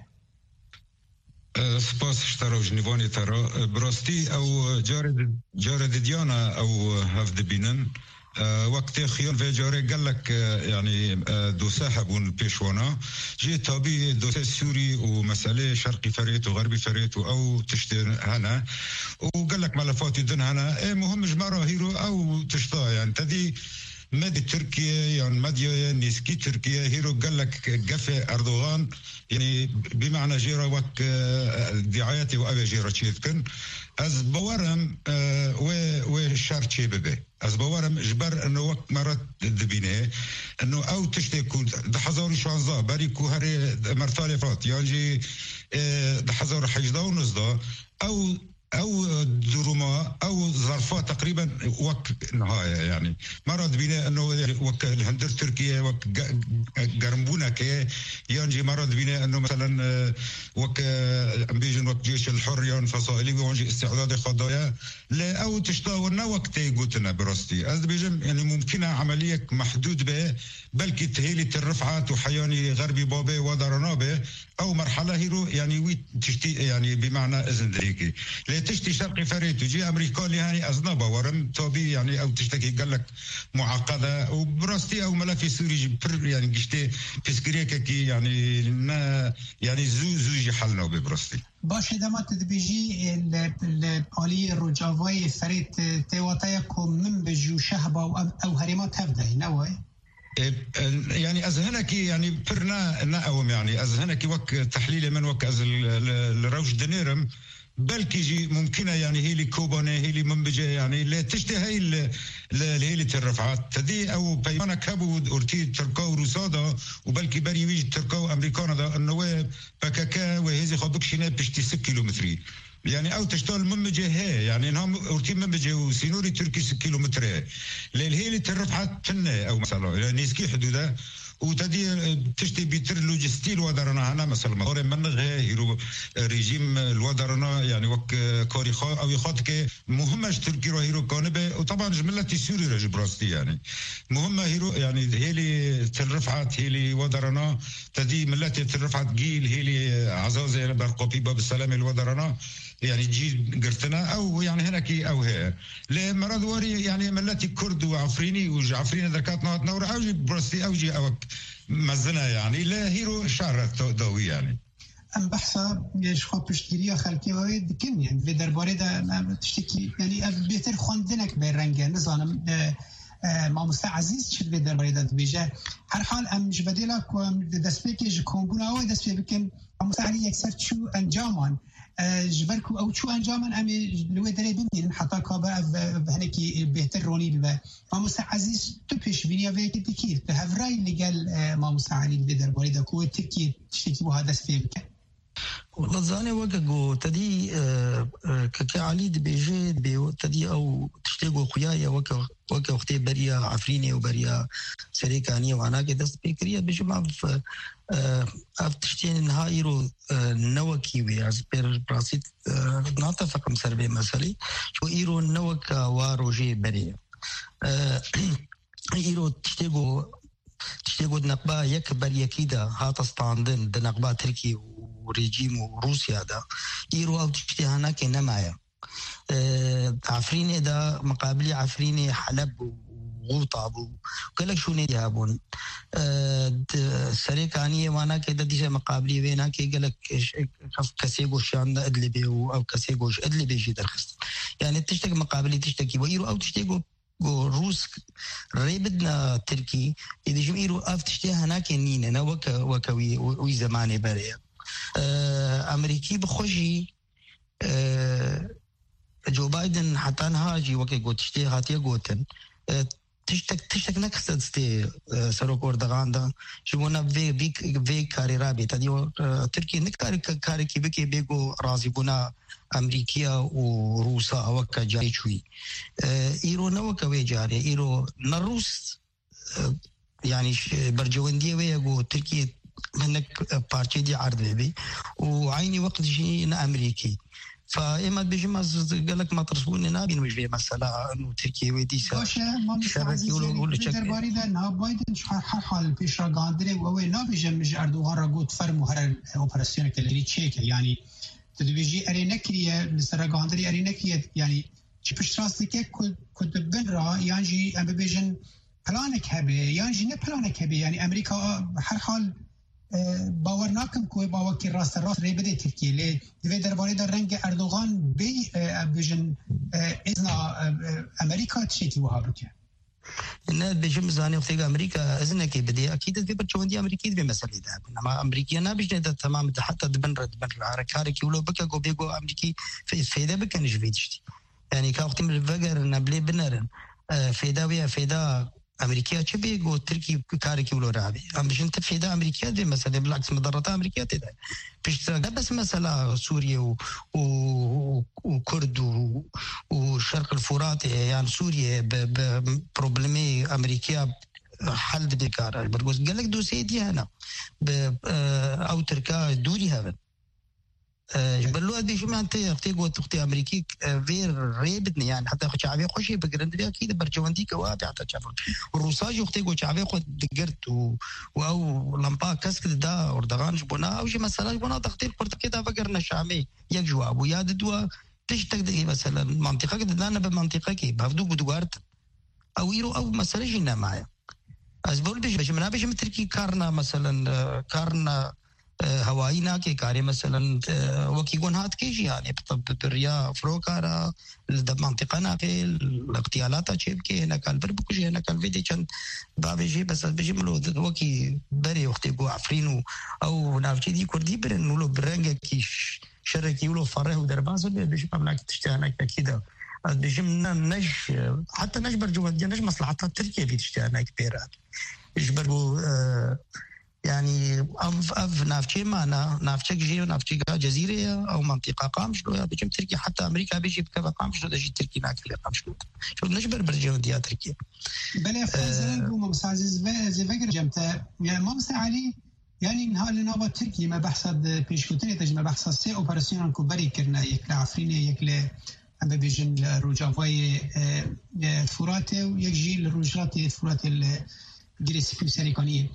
سپاس شتراوج نیوانی ترا براستی او جارد جارد دیانا او هفت بینن وقتی خیال و جاره گلک یعنی دو ساحبون پیشوانا جی تابی دو سوری و مسئله شرقی فريت و غربی فريت و او تشتر هنا و گلک ملفاتی دن هنا مهم جمارا هیرو او تشتا يعني تدي مدى تركيا يعني مدى نسكي تركيا هيرو قال لك قفة أردوغان يعني بمعنى جيرا وك دعاياتي وأبي جيرا تشيذكن از بوارم و و شرط شي ببي از بوارم جبر انه وقت مرات دبينه انه او تشتكو ده حزار شانزا بريكو هري مرتالي فات يعني ده حزار حجدا ونزدا او او دروما او ظرفات تقريبا وك نهايه يعني مرض بينا انه وك الهندر تركيا وك قرنبونا كي ينجي مرض بينا انه مثلا وك بيجن وك جيش الحر يعني فصائلي وينجي استعداد قضايا لا او تشتاورنا وقت قلتنا براستي از بيجن يعني ممكنه عمليه محدود به بلكي تهيلي الرفعات وحياني غربي بابه ودرنا به او مرحله هيرو يعني وي تشتي يعني بمعنى اذن دريكي تشتي شرقي فريت وجي امريكاني هاني ازنبا ورم طبي يعني او تشتكي قال لك معقده وبراستي او ملفي سوري يعني قشتي تسكريكا كي يعني نا يعني زو زوجي حلنا ببراستي باش دما تدبيجي الالي الرجاوي فريت تواتايكم من بجو شهبه او هريمات هبدا نوي يعني أذهنكي يعني برنا ناوم يعني أذهنكي وك تحليل من وك أز الروج دنيرم بلكي جي ممكنه يعني هي لي كوبانه هي لي منبجه يعني لا تشتهي هي اللي الرفعات تدي او بيانا كابو اورتي تركو روسادا وبلكي بري ويج تركو امريكانا دا انه بكاكا وهذه خبكشنا بشتي ستة كيلومتر يعني او تشتغل منبجه هي يعني انهم اورتي منبجه وسينوري تركي ستة كيلومتر هي اللي الرفعات تنه او مثلا يعني نسكي حدوده وتدي تشتي بيتر لوجستيل ودرنا هنا مثلا مهور من غير ريجيم الودرنا يعني وك كاريخا او يخاطك مهمش تركي رو هيرو كانبه وطبعا جملتي سوري رج براستي يعني مهمه هيرو يعني هيلي ترفعت هيلي ودرنا تدي ملتي ترفعت جيل هيلي عزازه برقوبي باب السلام الودرنا يعني جي قرتنا او يعني هناك او هي لمرض وري يعني ملتي كرد وعفريني وعفريني ذكات نوت نور او جي بروستي او جي او مزنا يعني لا هيرو شعر دوي يعني ام بحثا يش خو پشتگیری خلکی و دکن يعني في درباره دا تشتكي يعني بهتر خواندنك به رنگ نظام ما مستعزیز شد به درباره دا بیجه هر حال ام جبدیلا کو دست پیکج کنگونا و دست پیکن مساعدی یکسر چو انجامان جبرکو او چو انجامان امی لوی داره ببینن حتی کابر هنکی بهتر رونی ببه ما عزیز تو پیش بینی اوه که تکی به هفرای لگل ما مساعدی به درباری دا کوه تکی تشتکی با هدست فیه بکن والله زاني وقعو تدي كعلي دبيجي بيو تدي او تشتيقو خيايا وقع وقع وقتي بريا عفريني وبريا سريكانية وانا كده سبيكريا بجمع في اف تشتين نهايرو نوكي وياز بير براسيت ناتفق مسربي مسالي شو ايرو نوكا واروجي بريا ايرو تشتيقو تشتيقو نقبا يكبر يكيدا هات استاندن دنقبا تركي وريجيم وروسيا دا ايرو او تشتيهانا كي نمايا عفريني دا مقابلي عفريني حلب وغوطاب وكلك شو نيدي هابون سريكانية وانا كي دا ديشا مقابلي وينا كي قلك كسيقو شان ادلبي او كسيقو ادلبي جي درخست يعني تشتك مقابلي تشتكي وايرو او تشتيقو روس ريبدنا تركي إذا جميرو أف تشتيها هناك نينا نا وكا وكوي وي زماني بريا أمريكي بخوجي جو بايدن حتى نهاجي وكي قوت تشتيها هاتيا قوتن تشتك تشتك نكسد ستي سروك وردغان دا جمونا في في في كاري رابي تديو تركي نكتاري كاري كي بكي بيجو رازي بنا أمريكيا وروسا وكا جاري شوي إيرو نوكا وي جاري إيرو نروس يعني برجوندية ويجو تركي منك بارتي دي عرض بي وعيني وقت جي أمريكي فإما بيجمع قالك ما ترسبوني نابين مش بيه مسألة إنه تركيا وديسا شبكي ولو درباري ده ناب بايدن شحال حال پیش را گاندره و اوه نابیجم مش اردوغان را گوت فرمو هر اپراسیون که لری چیکه یعنی تدویجی اری نکریه لسر گاندری اری نکریه یعنی چی پشت راستی که کد بن را یعنی جی ام ببیجن پلانک هبه یعنی جی نه پلانک هبه یعنی امریکا هر حال باور ناکم که باور که راست راست ری بده ترکیه لی دوی درباره در رنگ اردوغان بی بجن ازنا امریکا تشیتی وها بکن نه بجم زاني وقت امريكا اذن كي بدي اكيد في برشوندي امريكي بمساله ده انما امريكا انا بجد تمام حتى دبن رد بن حركه ولو بكا جو بيجو امريكي في فيدا بكن جفيدشتي يعني كوقت من الفجر نبلي بنرن فيدا ويا فيدا امريكا تشبي جو تركي كاركي ولو رابي ام بجن تفيدا امريكا دي مثلا بالعكس مضرات امريكا تدا بيش بس مساله سوريا و... و... وكرد و... وشرق الفرات يعني سوريا ببروبلمي امريكا حل بكار برجوز قال لك دوسي دي هنا ب... او تركا دوري هذا جبلوا دي شو معناتها اختي قلت اختي امريكي فير ريبتني يعني حتى شعبي خوشي بقرند لي اكيد برجوندي كوابي حتى شافوا والروساج اختي قلت شعبي خد دقرت و... او لمبا كسكت دا اردغان جبنا او شي مساله جبنا تختير قلت كده فقرنا شامي يك جواب ويا ددوا تشتك مثلا منطقه كده انا بمنطقه كي بفدو قدوارت او يرو او مساله جينا معايا ازبول بيش بيش منا بيش متركي كارنا مثلا كارنا هوائينا كي كاري مثلا وكيقون هات كيجي يعني طب بريا فروكارا منطقنا في الاغتيالات تشيب كي هنا كان بربكوجي هنا كان فيدي كان بابيجي بس بيجي ملو وكي بري وقتي جو عفرينو او نافجي دي كردي برن ولو برنجا كيش شركي ولو فره ودرباز بيجي قبلك تشتغل كده بيجي نج حتى نجبر جوا نج مصلحتها تركيا في تشتغل كبيرات يجبروا يعني أف أف نافشي معنا نافشك جي ونافشي جزيرة أو منطقة قامش له بيجي تركيا حتى أمريكا بيجي بكذا قامش له تجي تركيا ناكل قامش له شو نجبر برجعوا ديا تركيا بلا فازلن قوم مساعز زي فكر جمتا يعني ما مساعلي يعني نهار لنابا تركيا ما بحثت بيشكوتني تجمع بحثت سي أوبراسيون كبري كرنا يكلا عفريني يكلا أم بيجن روجافاي فراتي ويجي الروجات فراتي الجريسيبي سريكانية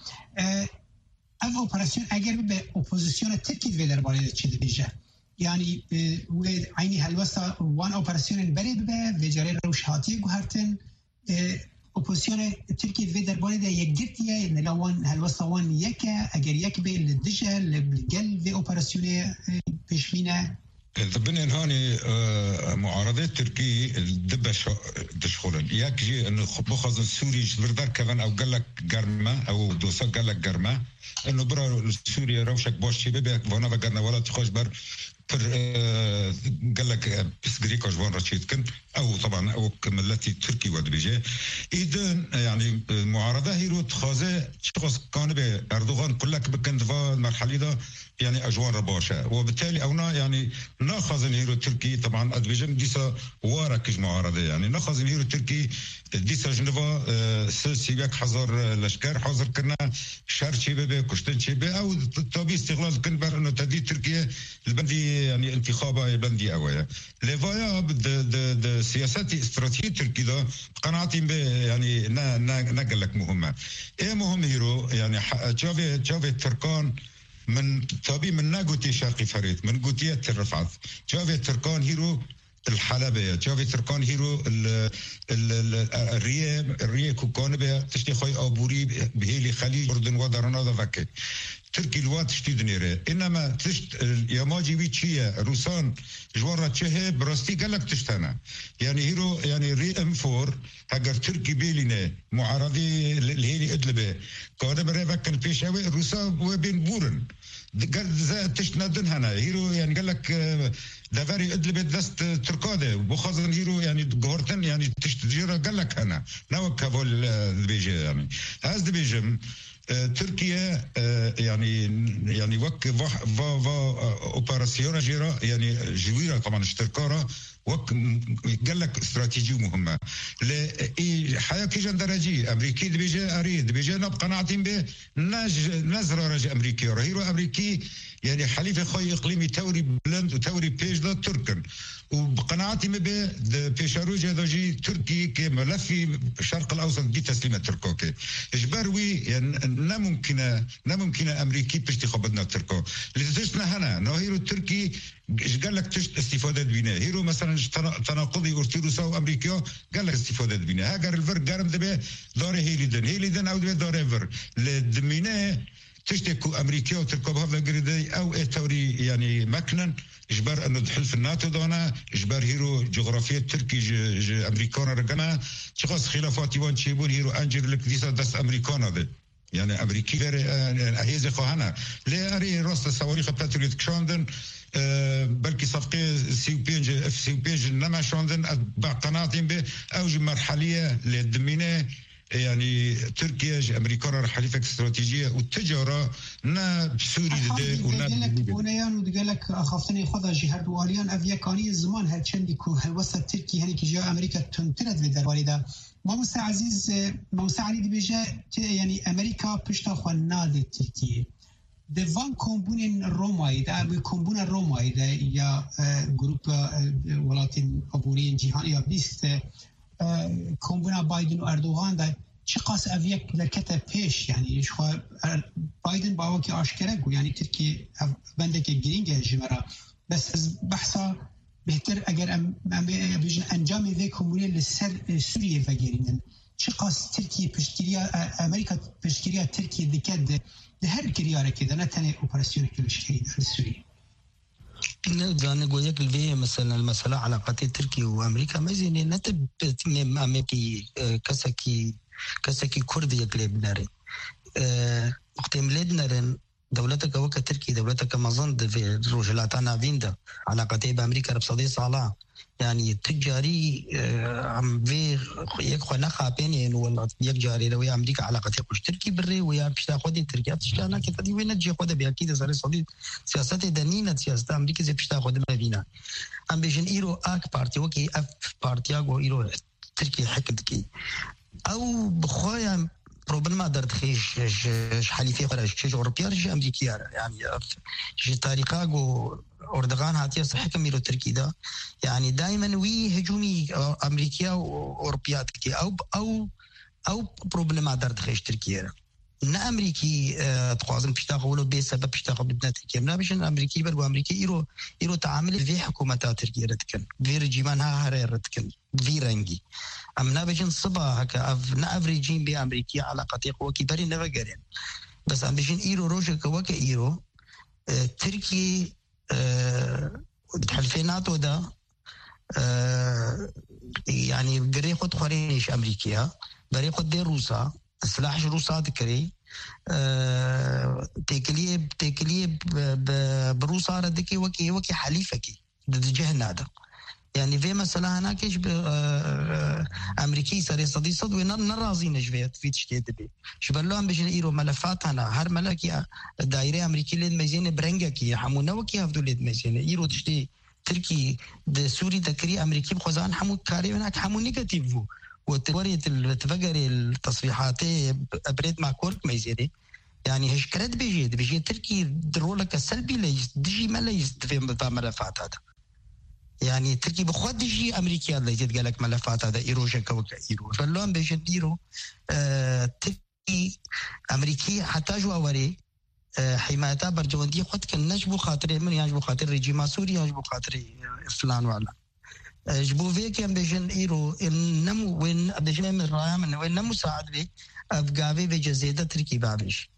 اف اپراسیون اگر به اپوزیسیون ترکی و درباره چه دیجه یعنی و عینی هلوستا وان اپراسیون بری به وجاره روشهاتی گوهرتن اپوزیسیون ترکی و درباره ده یک گرتیه نلوان هلوستا وان یک اگر یک به لدیجه لگل و اپراسیون پیشمینه بنين هاني معارضة تركي دبش دشخولن ياك جي انه بخزن سوري بردار كمان او قال لك قرمه او دوسا قال لك قرمه انه برا سوريا روشك باش شي بيبك وانا بقرنا ولا تخش بر بر قال لك بس غريكو جوان رشيد كن او طبعا او كملتي تركي ود بيجي اذا يعني المعارضه هي تخازه شخص كان به اردوغان كلك بكن دفا المرحله ده يعني اجوان رباشة وبالتالي اونا يعني ناخذ هيرو تركي طبعا ادفيجن ديسا وارك معارضه يعني ناخذ هيرو تركي ديسا جنيفا سيبك حضر لشكر حاضر كنا شهر شيبه كشتن شيبه او طبي استغلال كن بر انه تدي تركيا البندي يعني انتخابه البندي اويا لفايا د سياسات استراتيجيه تركي ده قناعتي يعني نا نقل لك مهمه ايه مهم هيرو يعني جافي جافي تركان من طبي من ناقوتي شرقي فريد من قوتية الرفعت جافي تركان هيرو الحلبة جافي تركان هيرو الريه الريه كوكان بها تشتي خوي أبوري بهيلي خليج أردن ودرنا ذا فكر تركي الوقت تشتي نيره انما تشت ياماجي ويتشيا روسان جوارا تشه براستي قالك تشتنا يعني هيرو يعني ري ام فور اگر تركي بيلينه معارضي الهيلي ادلبه كان بريفك البيشاوي روسا وبين بورن قال زي تشتندن هنا هيرو يعني قالك دافاري ادلبه دست تركاده وبخزن هيرو يعني جورتن يعني تشتجيرا قالك هنا ناوك هفول البيجي يعني هاز بيجم تركيا يعني يعني وك فا فا اوبراسيون جيرا يعني جويره طبعا اشتركاره وك قال لك استراتيجيه مهمه ل حياه كي جندرجي امريكي بيجي اريد بيجي نبقى نعطيم به نزره رج امريكي رهيرو امريكي يعني حليف خوي اقليمي توري بلند وتوري بيج دا تركن وبقناعتي ما به بيشاروج هذا جي تركي كملفي الشرق الاوسط دي تسليمه تركوكي اجبروي يعني لا ممكن لا ممكن امريكي باش تخبطنا تركو اللي تشنا هنا نو هيرو تركي ايش قال لك تشت استفاده بينا هيرو مثلا تناقضي اورتيروسا وامريكا قال لك استفاده بينا هاجر الفر قارم دبه دار هيليدن هيليدن او دبه دار ايفر لدمينه تشتكو امريكا وتركب هذا قريدي او التوري يعني مكنن اجبار انه حلف الناتو دونا اجبار هيرو جغرافيا تركي ج... ج... امريكانا رقنا شخص خلافات يوان تشيبون هيرو انجر لك ديسا دست امريكانا ده يعني امريكي غير هيزي خواهنا لا اري راست صواريخ باتريوت كشاندن أه بلكي صفقه سي بينج اف سي بينج نما شاندن بقناعتين به اوج مرحليه للدمينه يعني تركيا امريكا حليفه استراتيجيه والتجاره نا سوري ده ونا ونيان ودقال لك خافتني خذ جهاد واليان افيا كاني زمان هل چندي كو هل وسط تركي هني كي جاء امريكا تنترد بدر والدا ما موسى عزيز ما موسى علي بيجا يعني امريكا بشتا خو ناد تركيا دفان كومبون روماي دا بكومبون روماي دا يا جروب ولاتين ابورين جهان يا بيست كومبونا بايدن و اردوغان دا چه قاس اویک لکت پیش يعني شو بايدن باو که آشکره گو يعني ترکی بنده که گرینگ جمرا بس از بحثا بهتر اگر ام بیجن انجام وی کمونی لسر سوریه و گرینن چه قاس ترکی پشتگیریا امریکا پشتگیریا ترکی دکد ده هر گریاره که ده نتنه اپراسیون کلشکری در سوریه أنا أقول لك الفي مثلا المسألة علاقات تركيا وأمريكا ما زين نتب أمريكي كسكي كسكي كردي يقلب ناري وقت ملاد نارن دولتك وك تركيا دولتك مظن في رجلاتنا فيندا علاقاتي بأمريكا ربصدي صلاة يعني تجاري عم في يك خنا خابين يعني والله يك جاري لو يا أمريكا علاقتي قش تركي بري ويا بيشتا خدي تركيا تشلانا كده دي وين تجي خدها بأكيد صار صديق سياسات دنينة سياسات أمريكا زي بيشتا خدها ما فينا أم بيجن إيرو أك بارتي وكي أف بارتي أقو إيرو تركيا حكت كي أو بخويا ربما درت خيش حليفي خرج شيء أوروبيا رجع أمريكية يعني شيء طريقة جو أردوغان هاتي صحكم ميلو تركي ده يعني دائما وي هجومي أمريكية وأوروبيا تركي أو أو أو بروبلما درت خيش تركيا نا أمريكي تقازم بيشتغلوا بسبب بيشتغلوا بدنا تركيا نا بيشن أمريكي برضو أمريكي إيرو إيرو تعامل في حكومة تركيا رتكن في رجيمانها هرير رتكن في رنجي أم نا بيشن صبا هكا نا أفريجين بأمريكي علاقتي قوة كبيرة نفجرين بس أم بيشن إيرو روجك وك إيرو تركيا حلفي ناتو دا يعني قري خد خورينيش أمريكيا بري خد دي روسا سلاح روسا ذكري تكليه تكليه بروسا ردكي وكي وكي حليفكي ضد جهنم يعني في مثلا هناك ايش امريكي صار يصدي صد ونرازي نجفيت في تشتيت بي شبلهم بيش الايرو ملفات انا هر ملكي دايره امريكي لد ميزين برنجكي حمونا وكي هفدو لد ميزين ايرو تشتي تركي د سوري تكري امريكي بخزان حمو كاري هناك حمو نيجاتيفو وتوريه التفجري التصريحات ابريد مع كورك ميزيني يعني هش كرد بيجي بيجي تركي درولك السلبي ليس دجي ما ليس في ملفات هذا يعني تركي بخود دجي امريكا اللي جد قالك ملفات هذا ايرو شكوك ايرو فاللون بيجي ايرو آه تركي امريكي حتى جو اوري آه حمايتها برجوندي خد كان نجبو خاطري من يجبو خاطر ريجيم سوريا يجبو خاطري فلان ولا جبو فيك ام بيجن ايرو النمو وين بيجن من الرايه من وين نمو ساعد بي افغابي بجزيده تركي بابش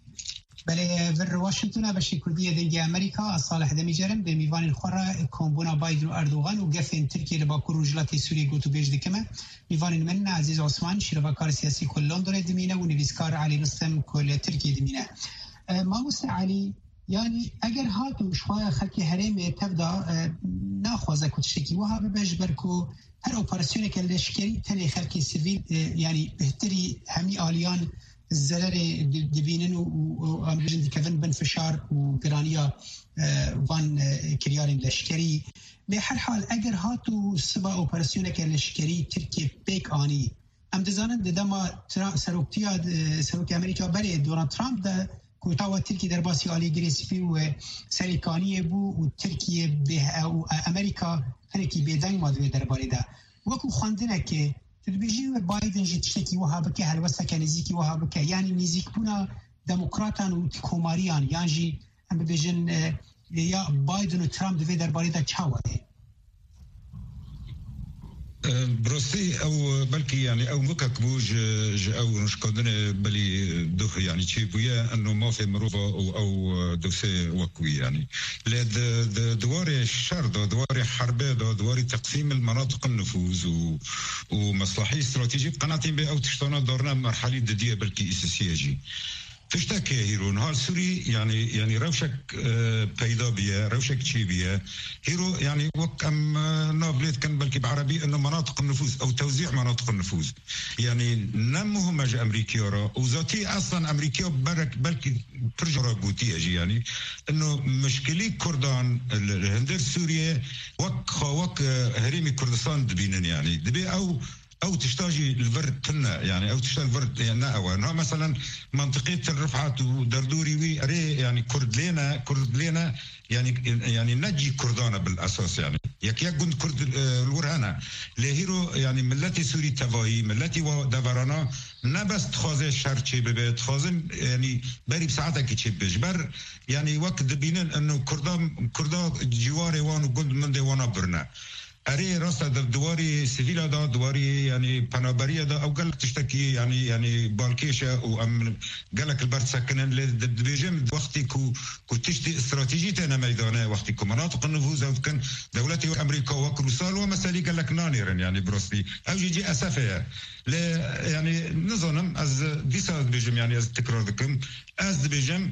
بله در واشنطن بشی کردی دنگی امریکا صالح دمیجرم به میوان الخرا کمبونا بایدن و اردوغان و گفن ترکیه لباکور و جلات سوریه گوتو بیج دکمه میوان من عزیز عثمان شربکار سیاسی کل لندن دمینه و نویسکار علی رستم کل ترکیه دمینه ما مست علی يعني اگر هاتو شويه خلقي هرم تبدا ناخذ كتشكي وها ببج بركو هر اوبراسيون كالشكري تاني خلقي سيفيل يعني بهتري همي اليان الزلر دبينن وامجن كفن بن فشار وجرانيا فان كريارين لشكري بهر حال اگر هاتو سبا اوبراسيون كالشكري تركيا بيك اني ام دزانن دما سروكتيا سروك امريكا بري دوران ترامب ده کوتاه ترکیه در باسی عالی گریسفی و سریکانی بو و ترکیه به و امریکا هرکی بدنگ مادوی در باری ده وکو خواندنه که تدبیجی و بایدن جی تشکی و هابکه هلوسته که نزیکی و هابکه یعنی نزیک بونا دموکراتان و کماریان یعنی جی هم ببیجن یا بایدن و ترامپ دوی در باری ده چاوه بروسي او بلكي يعني او مكك بوج او نشكدنا بلي دو يعني شي بويا انه ما في مروفه او او دوسي وكوي يعني لد دواري الشر دواري حربه دواري تقسيم المناطق النفوذ ومصلحي استراتيجي قناعتين به او تشتنا دورنا مرحله دديه بلكي اساسيه تشتكي هيرو نهار سوري يعني يعني روشك بيدا بيه روشك شي بيه هيرو يعني وكم نابليت كان بلكي بعربي انه مناطق النفوذ او توزيع مناطق النفوذ يعني نمو مج امريكيا وذاتي اصلا امريكا برك بلكي ترجع بوتي اجي يعني انه مشكلي كردان الهندر سوريا وك وك هريمي كردستان دبينن يعني دبي او او تشتاجي الفرد تنا يعني او تشتاجي الفرد يعني او انه مثلا منطقه الرفعات ودردوري وي اري يعني كرد لينا كرد لينا يعني يعني نجي كردانا بالاساس يعني يك يكون كرد الورهنا لهيرو يعني ملتي سوري تفاهي ملتي ودفرانا نبس تخازه شرچي ببه تخازم يعني بري بساعتك كي بجبر يعني وقت دبينن انه كردا كردا جواري وان وقند من ديوانا برنا اري راستا در دواري سيفيلا دا دواري يعني بانابريا دا او قال تشتكي يعني يعني بالكيشا او ام قالك البرد سكنن لدبيجم وقتي كو كو تشتي استراتيجيه انا ميدانه وقتي كو مناطق النفوذ او كان دولتي امريكا وكروسال ومسالي قال لك نانيرن يعني بروسلي او جي اسفه لا يعني نظام از ديسا بيجم يعني از تكرار دكم از بيجم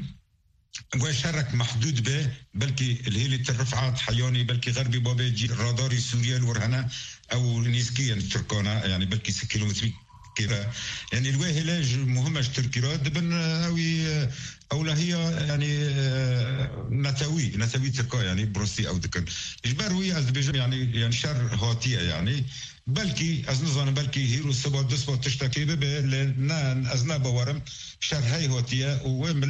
وشارك محدود به بلكي الهيلي الرفعات حياني بلكي غربي بابي راداري سوريا الورهنة او نيسكيا التركانا يعني بلكي ست كيلومتر كذا يعني الواهلاج مهمة تركيا دبن اوي اولا هي يعني نتاوي نتاوي تركا يعني بروسي او دكن اجبار وي از بيجم يعني يعني شر هاتيه يعني بلكي از نظام بلكي هيرو سبب دسبه تشتكي به لان ازنا بورم شر هاي هاتيه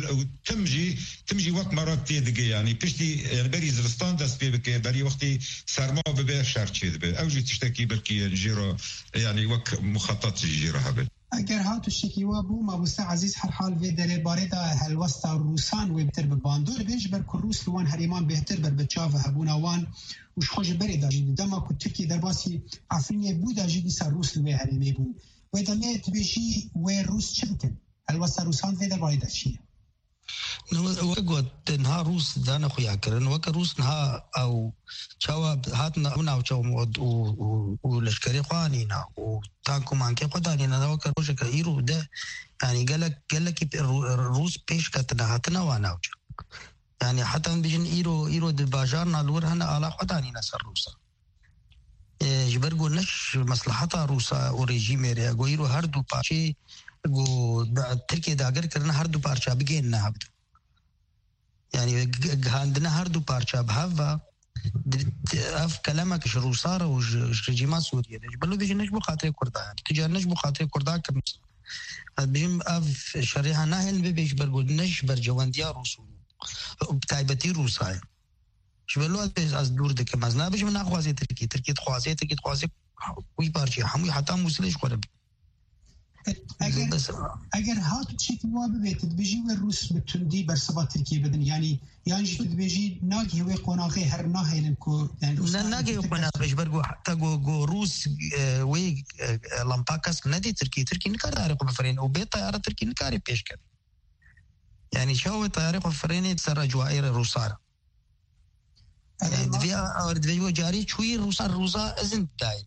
وتمجي تمجي وقت مرات تيدقي يعني بشتي يعني بري زرستان دست بك بري وقتي سرما به شر تشيد به اوجي تشتكي بلكي جيرو يعني وقت مخطط جيرو هبل اگر هاتو شکیوا بو مابوستا عزیز هر حال و در باره دا هلوستا روسان و بهتر به باندور بیش بر کروس لوان هریمان بهتر بر بچاو هبوناوان وش خوش بری دا جدی دما کو ترکی در باسی افرینی بود دا جدی سر روس لوی هریمی بود و دمه تبیشی و روس چه بکن هلوستا روسان و در باره دا چیه وقت نها روس دانا خويا كرن وك روس نها او شواب هاتنا ونا وشو ولشكري خوانينا وتاكو مانكي قدانينا وك روش كيرو ده يعني قال لك قال لك الروس بيش كتنا هاتنا وانا يعني حتى بيجن ايرو ايرو د باجارنا لور هنا على قدانينا سر روسا جبرغو نش مصلحتها روسا وريجيم ريا غيرو هر دو باشي گو ترکیه داگر کرنا هر دو پارچه بگین نه هبدو يعني عندنا هردو بارشا بهذا اف كلامك شرو صار ورجيمات سوريا بلو بيجي نجبو خاطر كردان تجي نجبو خاطر كردان كم بيجي اف شريحه ناهل بيجي برغو نجبر جوانديا روسو بتايبتي روساي شبلو از دور دك مزنا بيجي من اخوازي تركي تركي خوازي تركي خوازي وي بارشي همي حتى مسلش قرب اگر اگر هات چیت مو ببیت بيجي والروس بتندي برسبا تركيا بدن يعني يعني جت بيجي ناقي هو قناقي هر ناهل كو يعني لا ناقي قناقي برغو حتى جو جو روس وي لامباكاس ندي تركي تركي نكار عارف بفرين وبيت طياره تركي نكاري بيش كده يعني شو طياره بفرين تسرى جوائر روسار يعني في اورد فيجو جاري شوي روسار روسا ازن دايد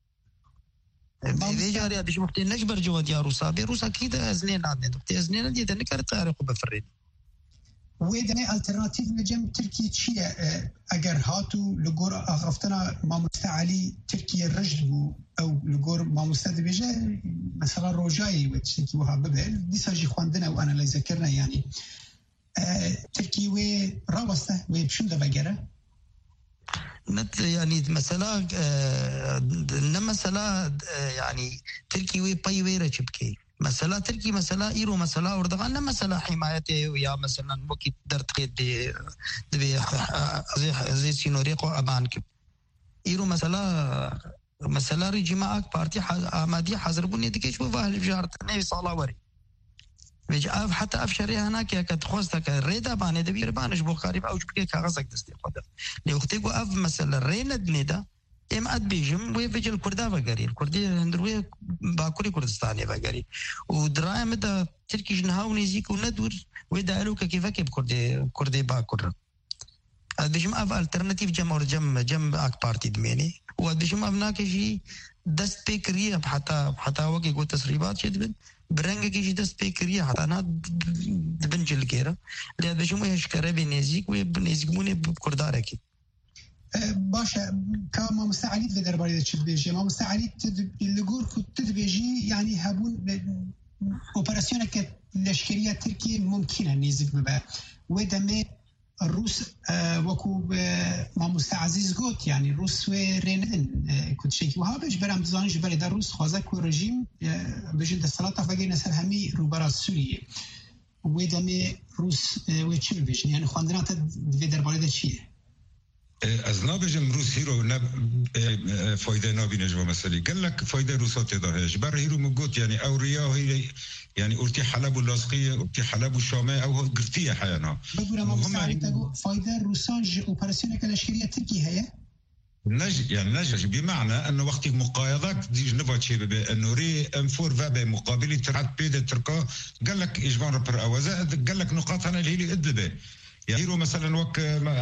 بيجاري ابيش مختي نجبر جواد يا روسا بيروسا كده ازنين عندنا دكتي ازنين دي تنكر تعرف بفرين ويدنا الترناتيف نجم تركي تشي اگر هاتو لغور اغفتنا ما مستعلي تركيا الرجل او لغور ما مستعد بيجا مثلا روجاي وتشكي وهاببل دي ساجي خواندنا وانا لا ذكرنا يعني تركي وي راوسته وي بشون ده بقره نت يعني مثلا انما مثلا يعني تركي وي باي وي رجبكي مثلا تركي مثلا ايرو مثلا اردغان مثلا حمايته ويا مثلا وقت درت قيد دبي زي زي سينوريقو ابانك ايرو مثلا مثلا رجماك بارتي امادي حاضر بني دكيش وفاه بجارت نبي صاله وري بيجي حتى افشري هناك يا كتخوستك ريدا باني دبي ربانش بوخاري او جبكي كاغزك دستي قدر لو اختيكو اف مثلا ريند نيدا ام اد بيجم وي بيجي الكردا بغاري الكردي هندروي باكوري كردستاني بغاري ودرايم دا تركي جنهاو نيزيك وندور ويدالوك كيفك بكردي كردي باكور اد بيجم اف الترناتيف جم اور جم جم اك بارتي دميني واد بيجم ابناك شي دست بكريه حتى حتى وقي قلت تسريبات شد برنگ کی جدس پیکریه حتی نه دبنجل کیرا لذا بجمع هشکره بنزیک و بنزیکمونه بکرداره کی باشه كما مستعليت في درباري تشبيجي ما مستعليت اللجور كنت تبيجي يعني هبون اوبراسيون لشكريه تركيا ممكنه نيزك ببا ودمي الروس وكو ما مستعزيز قوت يعني الروس وريندن كنت شيء وهابش برام تزانيش بري دا روس خوازك ورجيم بجد السلاطة فاقي نسر همي روبرا سوريا ودمي روس ويتشم بيجن يعني خواندنا تدفي درباري دا چيه از نابجم روس هیرو نب فایده نابی نجوا مسئله قال لك فایده روسات داهش بر هیرو مگوت يعني او رياه هي يعني ارتي حلب اللاصقيه ارتي حلب الشاميه او قرتيه حيانا بقول ما مستعد فايده روسانج اوبراسيون كلاشكريه تركي هي نج يعني نجح بمعنى انه وقت مقايضات دي نفاتشي انه ري انفور فابا مقابل ترعت بيد تركا قال لك اجبار بر اوزاد قال لك نقاط انا اللي هي ادلبه يعني هيرو مثلا وك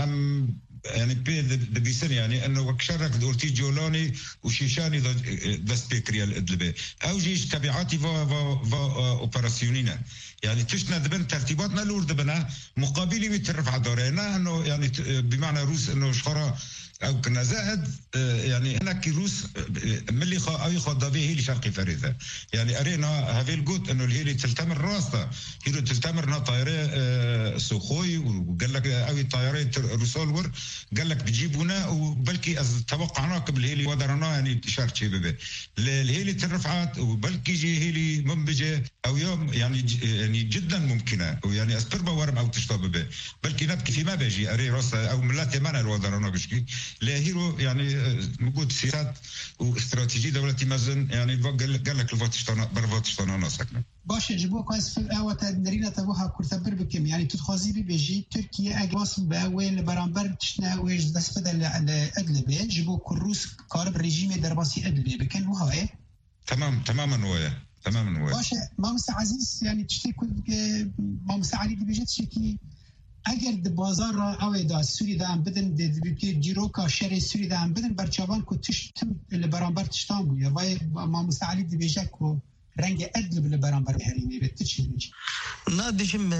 يعني بيد بيسن يعني انه وك شرك دورتي جولاني وشيشاني دست بكريا الادلبه او جيش تبعاتي فا فا فا اوبراسيونينا يعني تشنا دبن ترتيباتنا لور دبنا مقابلي بيترفع دورينا انه يعني بمعنى روس انه شخرا او كنا زائد يعني هناك روس ملي خا او خا هي اللي شرقي فريده يعني ارينا هذه الجوت انه هي اللي تلتمر راسها هي اللي تلتمر انها طائره سوخوي وقال لك او طائرات روسولور قال لك بتجيبونا وبلكي توقعنا قبل هي اللي ودرنا يعني شرط شيء ببه هي اللي ترفعت وبلكي جي هي اللي منبجه او يوم يعني يعني جدا ممكنه ويعني اسبربا ورم او تشطب به بلكي نبكي في ما بيجي اري راسها او ملاتي مانا الودرنا بشكي لا هيرو يعني موجود سياسات واستراتيجية دولتي مازن يعني قال قال لك الفاتشتانا برفاتشتانا ناسكنا باش جبوا كويس في الأول تدرينا تبوها كرتبر بكم يعني تتخازي بيجي تركيا أجواس بأول برامبر تشنا ويش دست بدل أدلبي جبوا كروس قارب رجيم درباسي أدلبي بكن وهاي تمام تماما ويا تماما باشه مامس عزیز يعني تشتي مامس علي دي بيجت شكي اگر د بازار را او دا سوری دا ام بدن د جیروکا شهر سوری دا ام بدن برچوان کو تشتم ل برابر تشتام بو یا وای مامس علي دي بيجت کو رنگ ادل ل برابر هريمي بتشي نا بيجم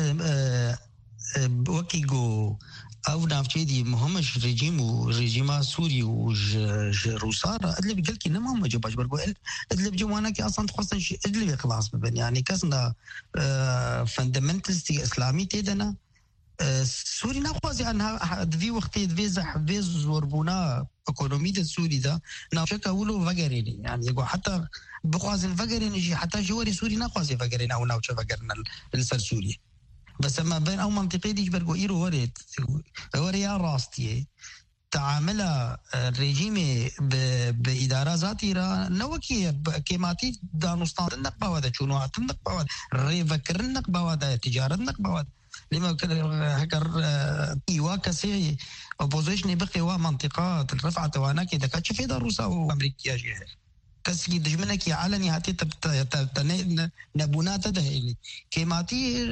وكي جو او نافچيدي مهمش رجيم ورجيما سوري وروسارا ادلي بقلكي نما هم جباش برغو ادلي بجوانا كي اصلا تخصن ادلي خلاص ببن يعني كسنا فاندمنتالستي اسلامي تيدنا سوري ناخذ عنها في وقت فيزا فيز وربونا ايكونومي السوري ده ناشكا ولو فقريني يعني يقول حتى بخواز الفقرين يجي حتى جواري سوري ناخذ فقرين او ناوش فقرنا السر سوريا بس ما بين او منطقه دي برغو ايرو وريت وريا راستي تعاملها الرجيم باداره ذاتي را نوكي كيماتي دانوستان النقبه وهذا شنو النقبه وهذا ريفكر النقبه وهذا تجاره النقبه وهذا لما هكر ايوا كسي اوبوزيشن بقي وا منطقات الرفعه وانا كده كاتش في روسا وامريكا جهه كسي دجمنك علني هاتي تب نبونات ده كيماتي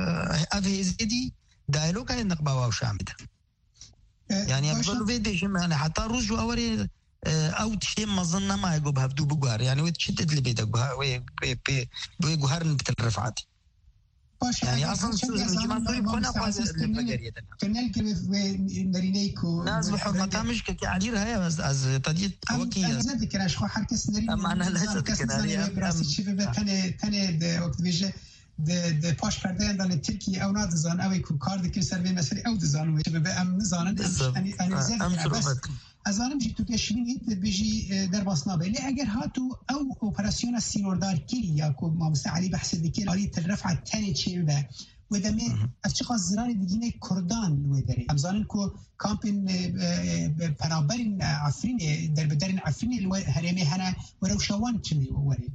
افيزدي دايلوج كان نقبه وشامده يعني يقولوا فيديو يعني حتى رجوا اوري او تشتي مظنه ما يقول بهبدو بقار يعني وتشتت اللي بيدك وي بي بيقهرن بترفعتي يعني اصلا الجماعه سوري كنا قاعدين البقريه كنا نرينيكو ناس بحرمتها مش كي عليها هي بس از تديت وكي انا ذكر اشخاص حركه نرين اما انا لا ذكر براسي شباب ثاني ثاني وقت بيجي د د پاش پرده اندال ترکیه او نادزان او کو کارد کی سروی مثلا او دزان و شباب ام نزانن يعني انا زاد بس ازانم جي تو كشمين بيجي در باسنابه لي اگر هاتو او اوبراسيون سينوردار كيلي يا كو ما مساعدي بحث ديكي علي الرفعه الثانيه تشيبه ودمي اشخاص زراري ديجيني كردان ودري امزانن كو كامبين برابرين عفرين در بدرين عفرين هرمي هنا ورو شوان تشمي وري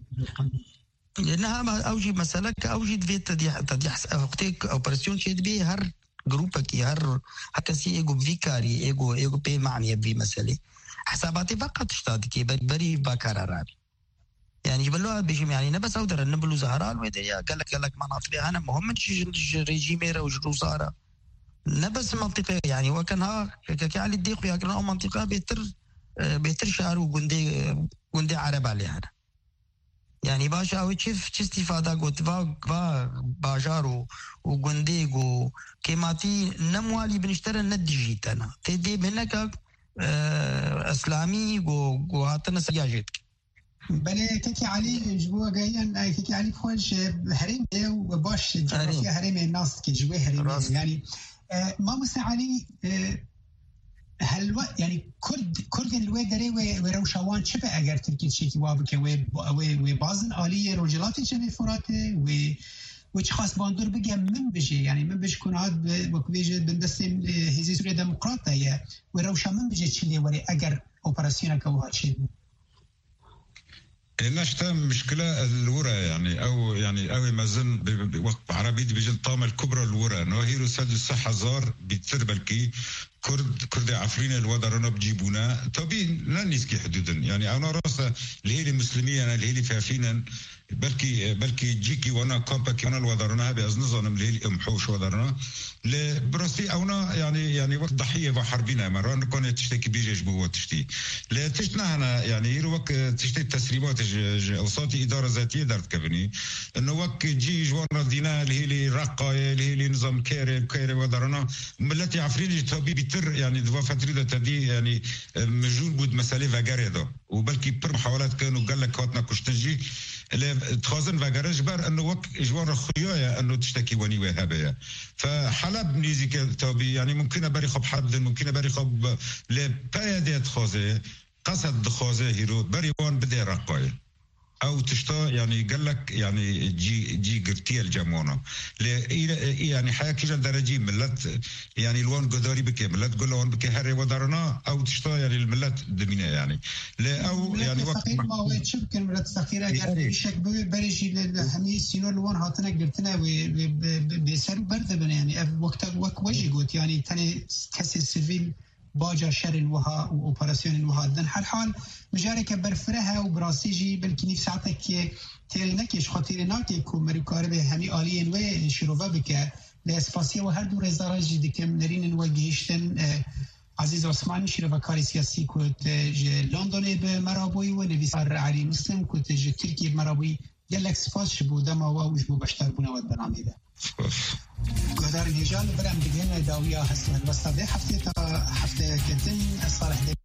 لانها اوجي مساله اوجي فيت تديح تديح وقتك اوبراسيون شيد بي هر جروبك هر حتى سي ايجو فيكاري ايجو ايجو بي معني بي مساله حساباتي فقط اشتادكي بري باكارار يعني جبلوها بيجي يعني نبس اودر نبلو زهران ويديا قال لك قال لك مناطق انا مهم ريجيميرا وجروسارا نبس منطقه يعني وكانها كي على الديق يا كان منطقه بيتر بيتر شهر وجندي جندي عرب عليها يعني باشا او كيف استفاده قلت فا باجارو وجنديغو كيماتي نموالي بنشتري ندجيت انا تدي منك اسلامي جو هاتنا سياجت بله كيكي علي جوا جايان كيكي علي خوش هريم وباش جغرافيا هريم الناس كي جوا هريم يعني ما مسا علي هل يعني كرد كرد الوي دري وروشوان شبه اگر تركي شيكي وابك وي وي بازن آلية رجلاتي شبه فراته و وش خاص باندور بقى من بيجي يعني من بيجي كون عاد وكبيجي بندسم هزي سوريا ديمقراطية وروشا من بيجي تشيلي وري اگر اوبراسيونا كوها شيء نشتا مشكلة الورا يعني أو يعني أو مازن بوقت عربي بيجي الطامة الكبرى الورا إنه هي رسالة الصحة زار بتربلكي كرد كرد عفرين الوضرنا بجيبونا طبيعي لا نسكي حدودا يعني أنا راسا اللي هي المسلمين أنا اللي هي فافينا بلكي بلكي جيكي وانا كامباكي وانا الوضرنا بأز نظام اللي هي محوش وضرنا لبراسي أونا يعني يعني وقت ضحية وحربنا مرة كانت تشتكي بيجيش بوا تشتي لا تشتنا هنا يعني وقت تشتي تسريبات أوساطي إدارة ذاتية دارت كبني إنه وقت جي جوانا دينا اللي هي اللي رقاية اللي هي اللي نظام كيري كيري وضرنا ملتي عفرين طبيعي بيتر يعني دوا فترة تدي يعني مجون بود مسألة وجاريدا وبلكي بر محاولات كانوا قال لك هاتنا كشتنجي تخازن وجارج بر إنه وقت جوان خيايا إنه تشتكي وني وهابيا فحلب نيزك تابي يعني ممكن بري خب حد ممكن بري خب لبيادات خازة قصد خازة هيرو بري وان بدي رقايل او تشتا يعني قال لك يعني جي جي قرتي الجمونه يعني حياه كي درجي ملت يعني الوان قداري بك ملت قول وان بك هري ودارنا او تشتا يعني الملت دمينه يعني لا او يعني وقت ما هو تشوف كان ملت فقيره قال بشك برجي لهمي سينو الوان هاتنا قرتنا بيسر برد يعني وقت وقت وجي قلت يعني ثاني كسي سيفيل باجا شر وها واوبراسيون وها دن هر حال مجارك برفرها وبراسيجي بالكنيف ساعتك تيرينكش خاطرناك كو مركار به همي آليين و شروفا بك لاسپاسيا و هر دو رزاراج دكم نرين وجهشتن عزيز عثماني شروفا كاري سياسي كوت لندن بمرابوي ونويسار علي مسلم كوت تركيا بمرابوي يلك سپاس شبو دما ووش بو بشتر بنا والبرنامج ده قدر الهجان برام بجهنا داوية هستن بس طبعا حفتة حفتة كتن الصالح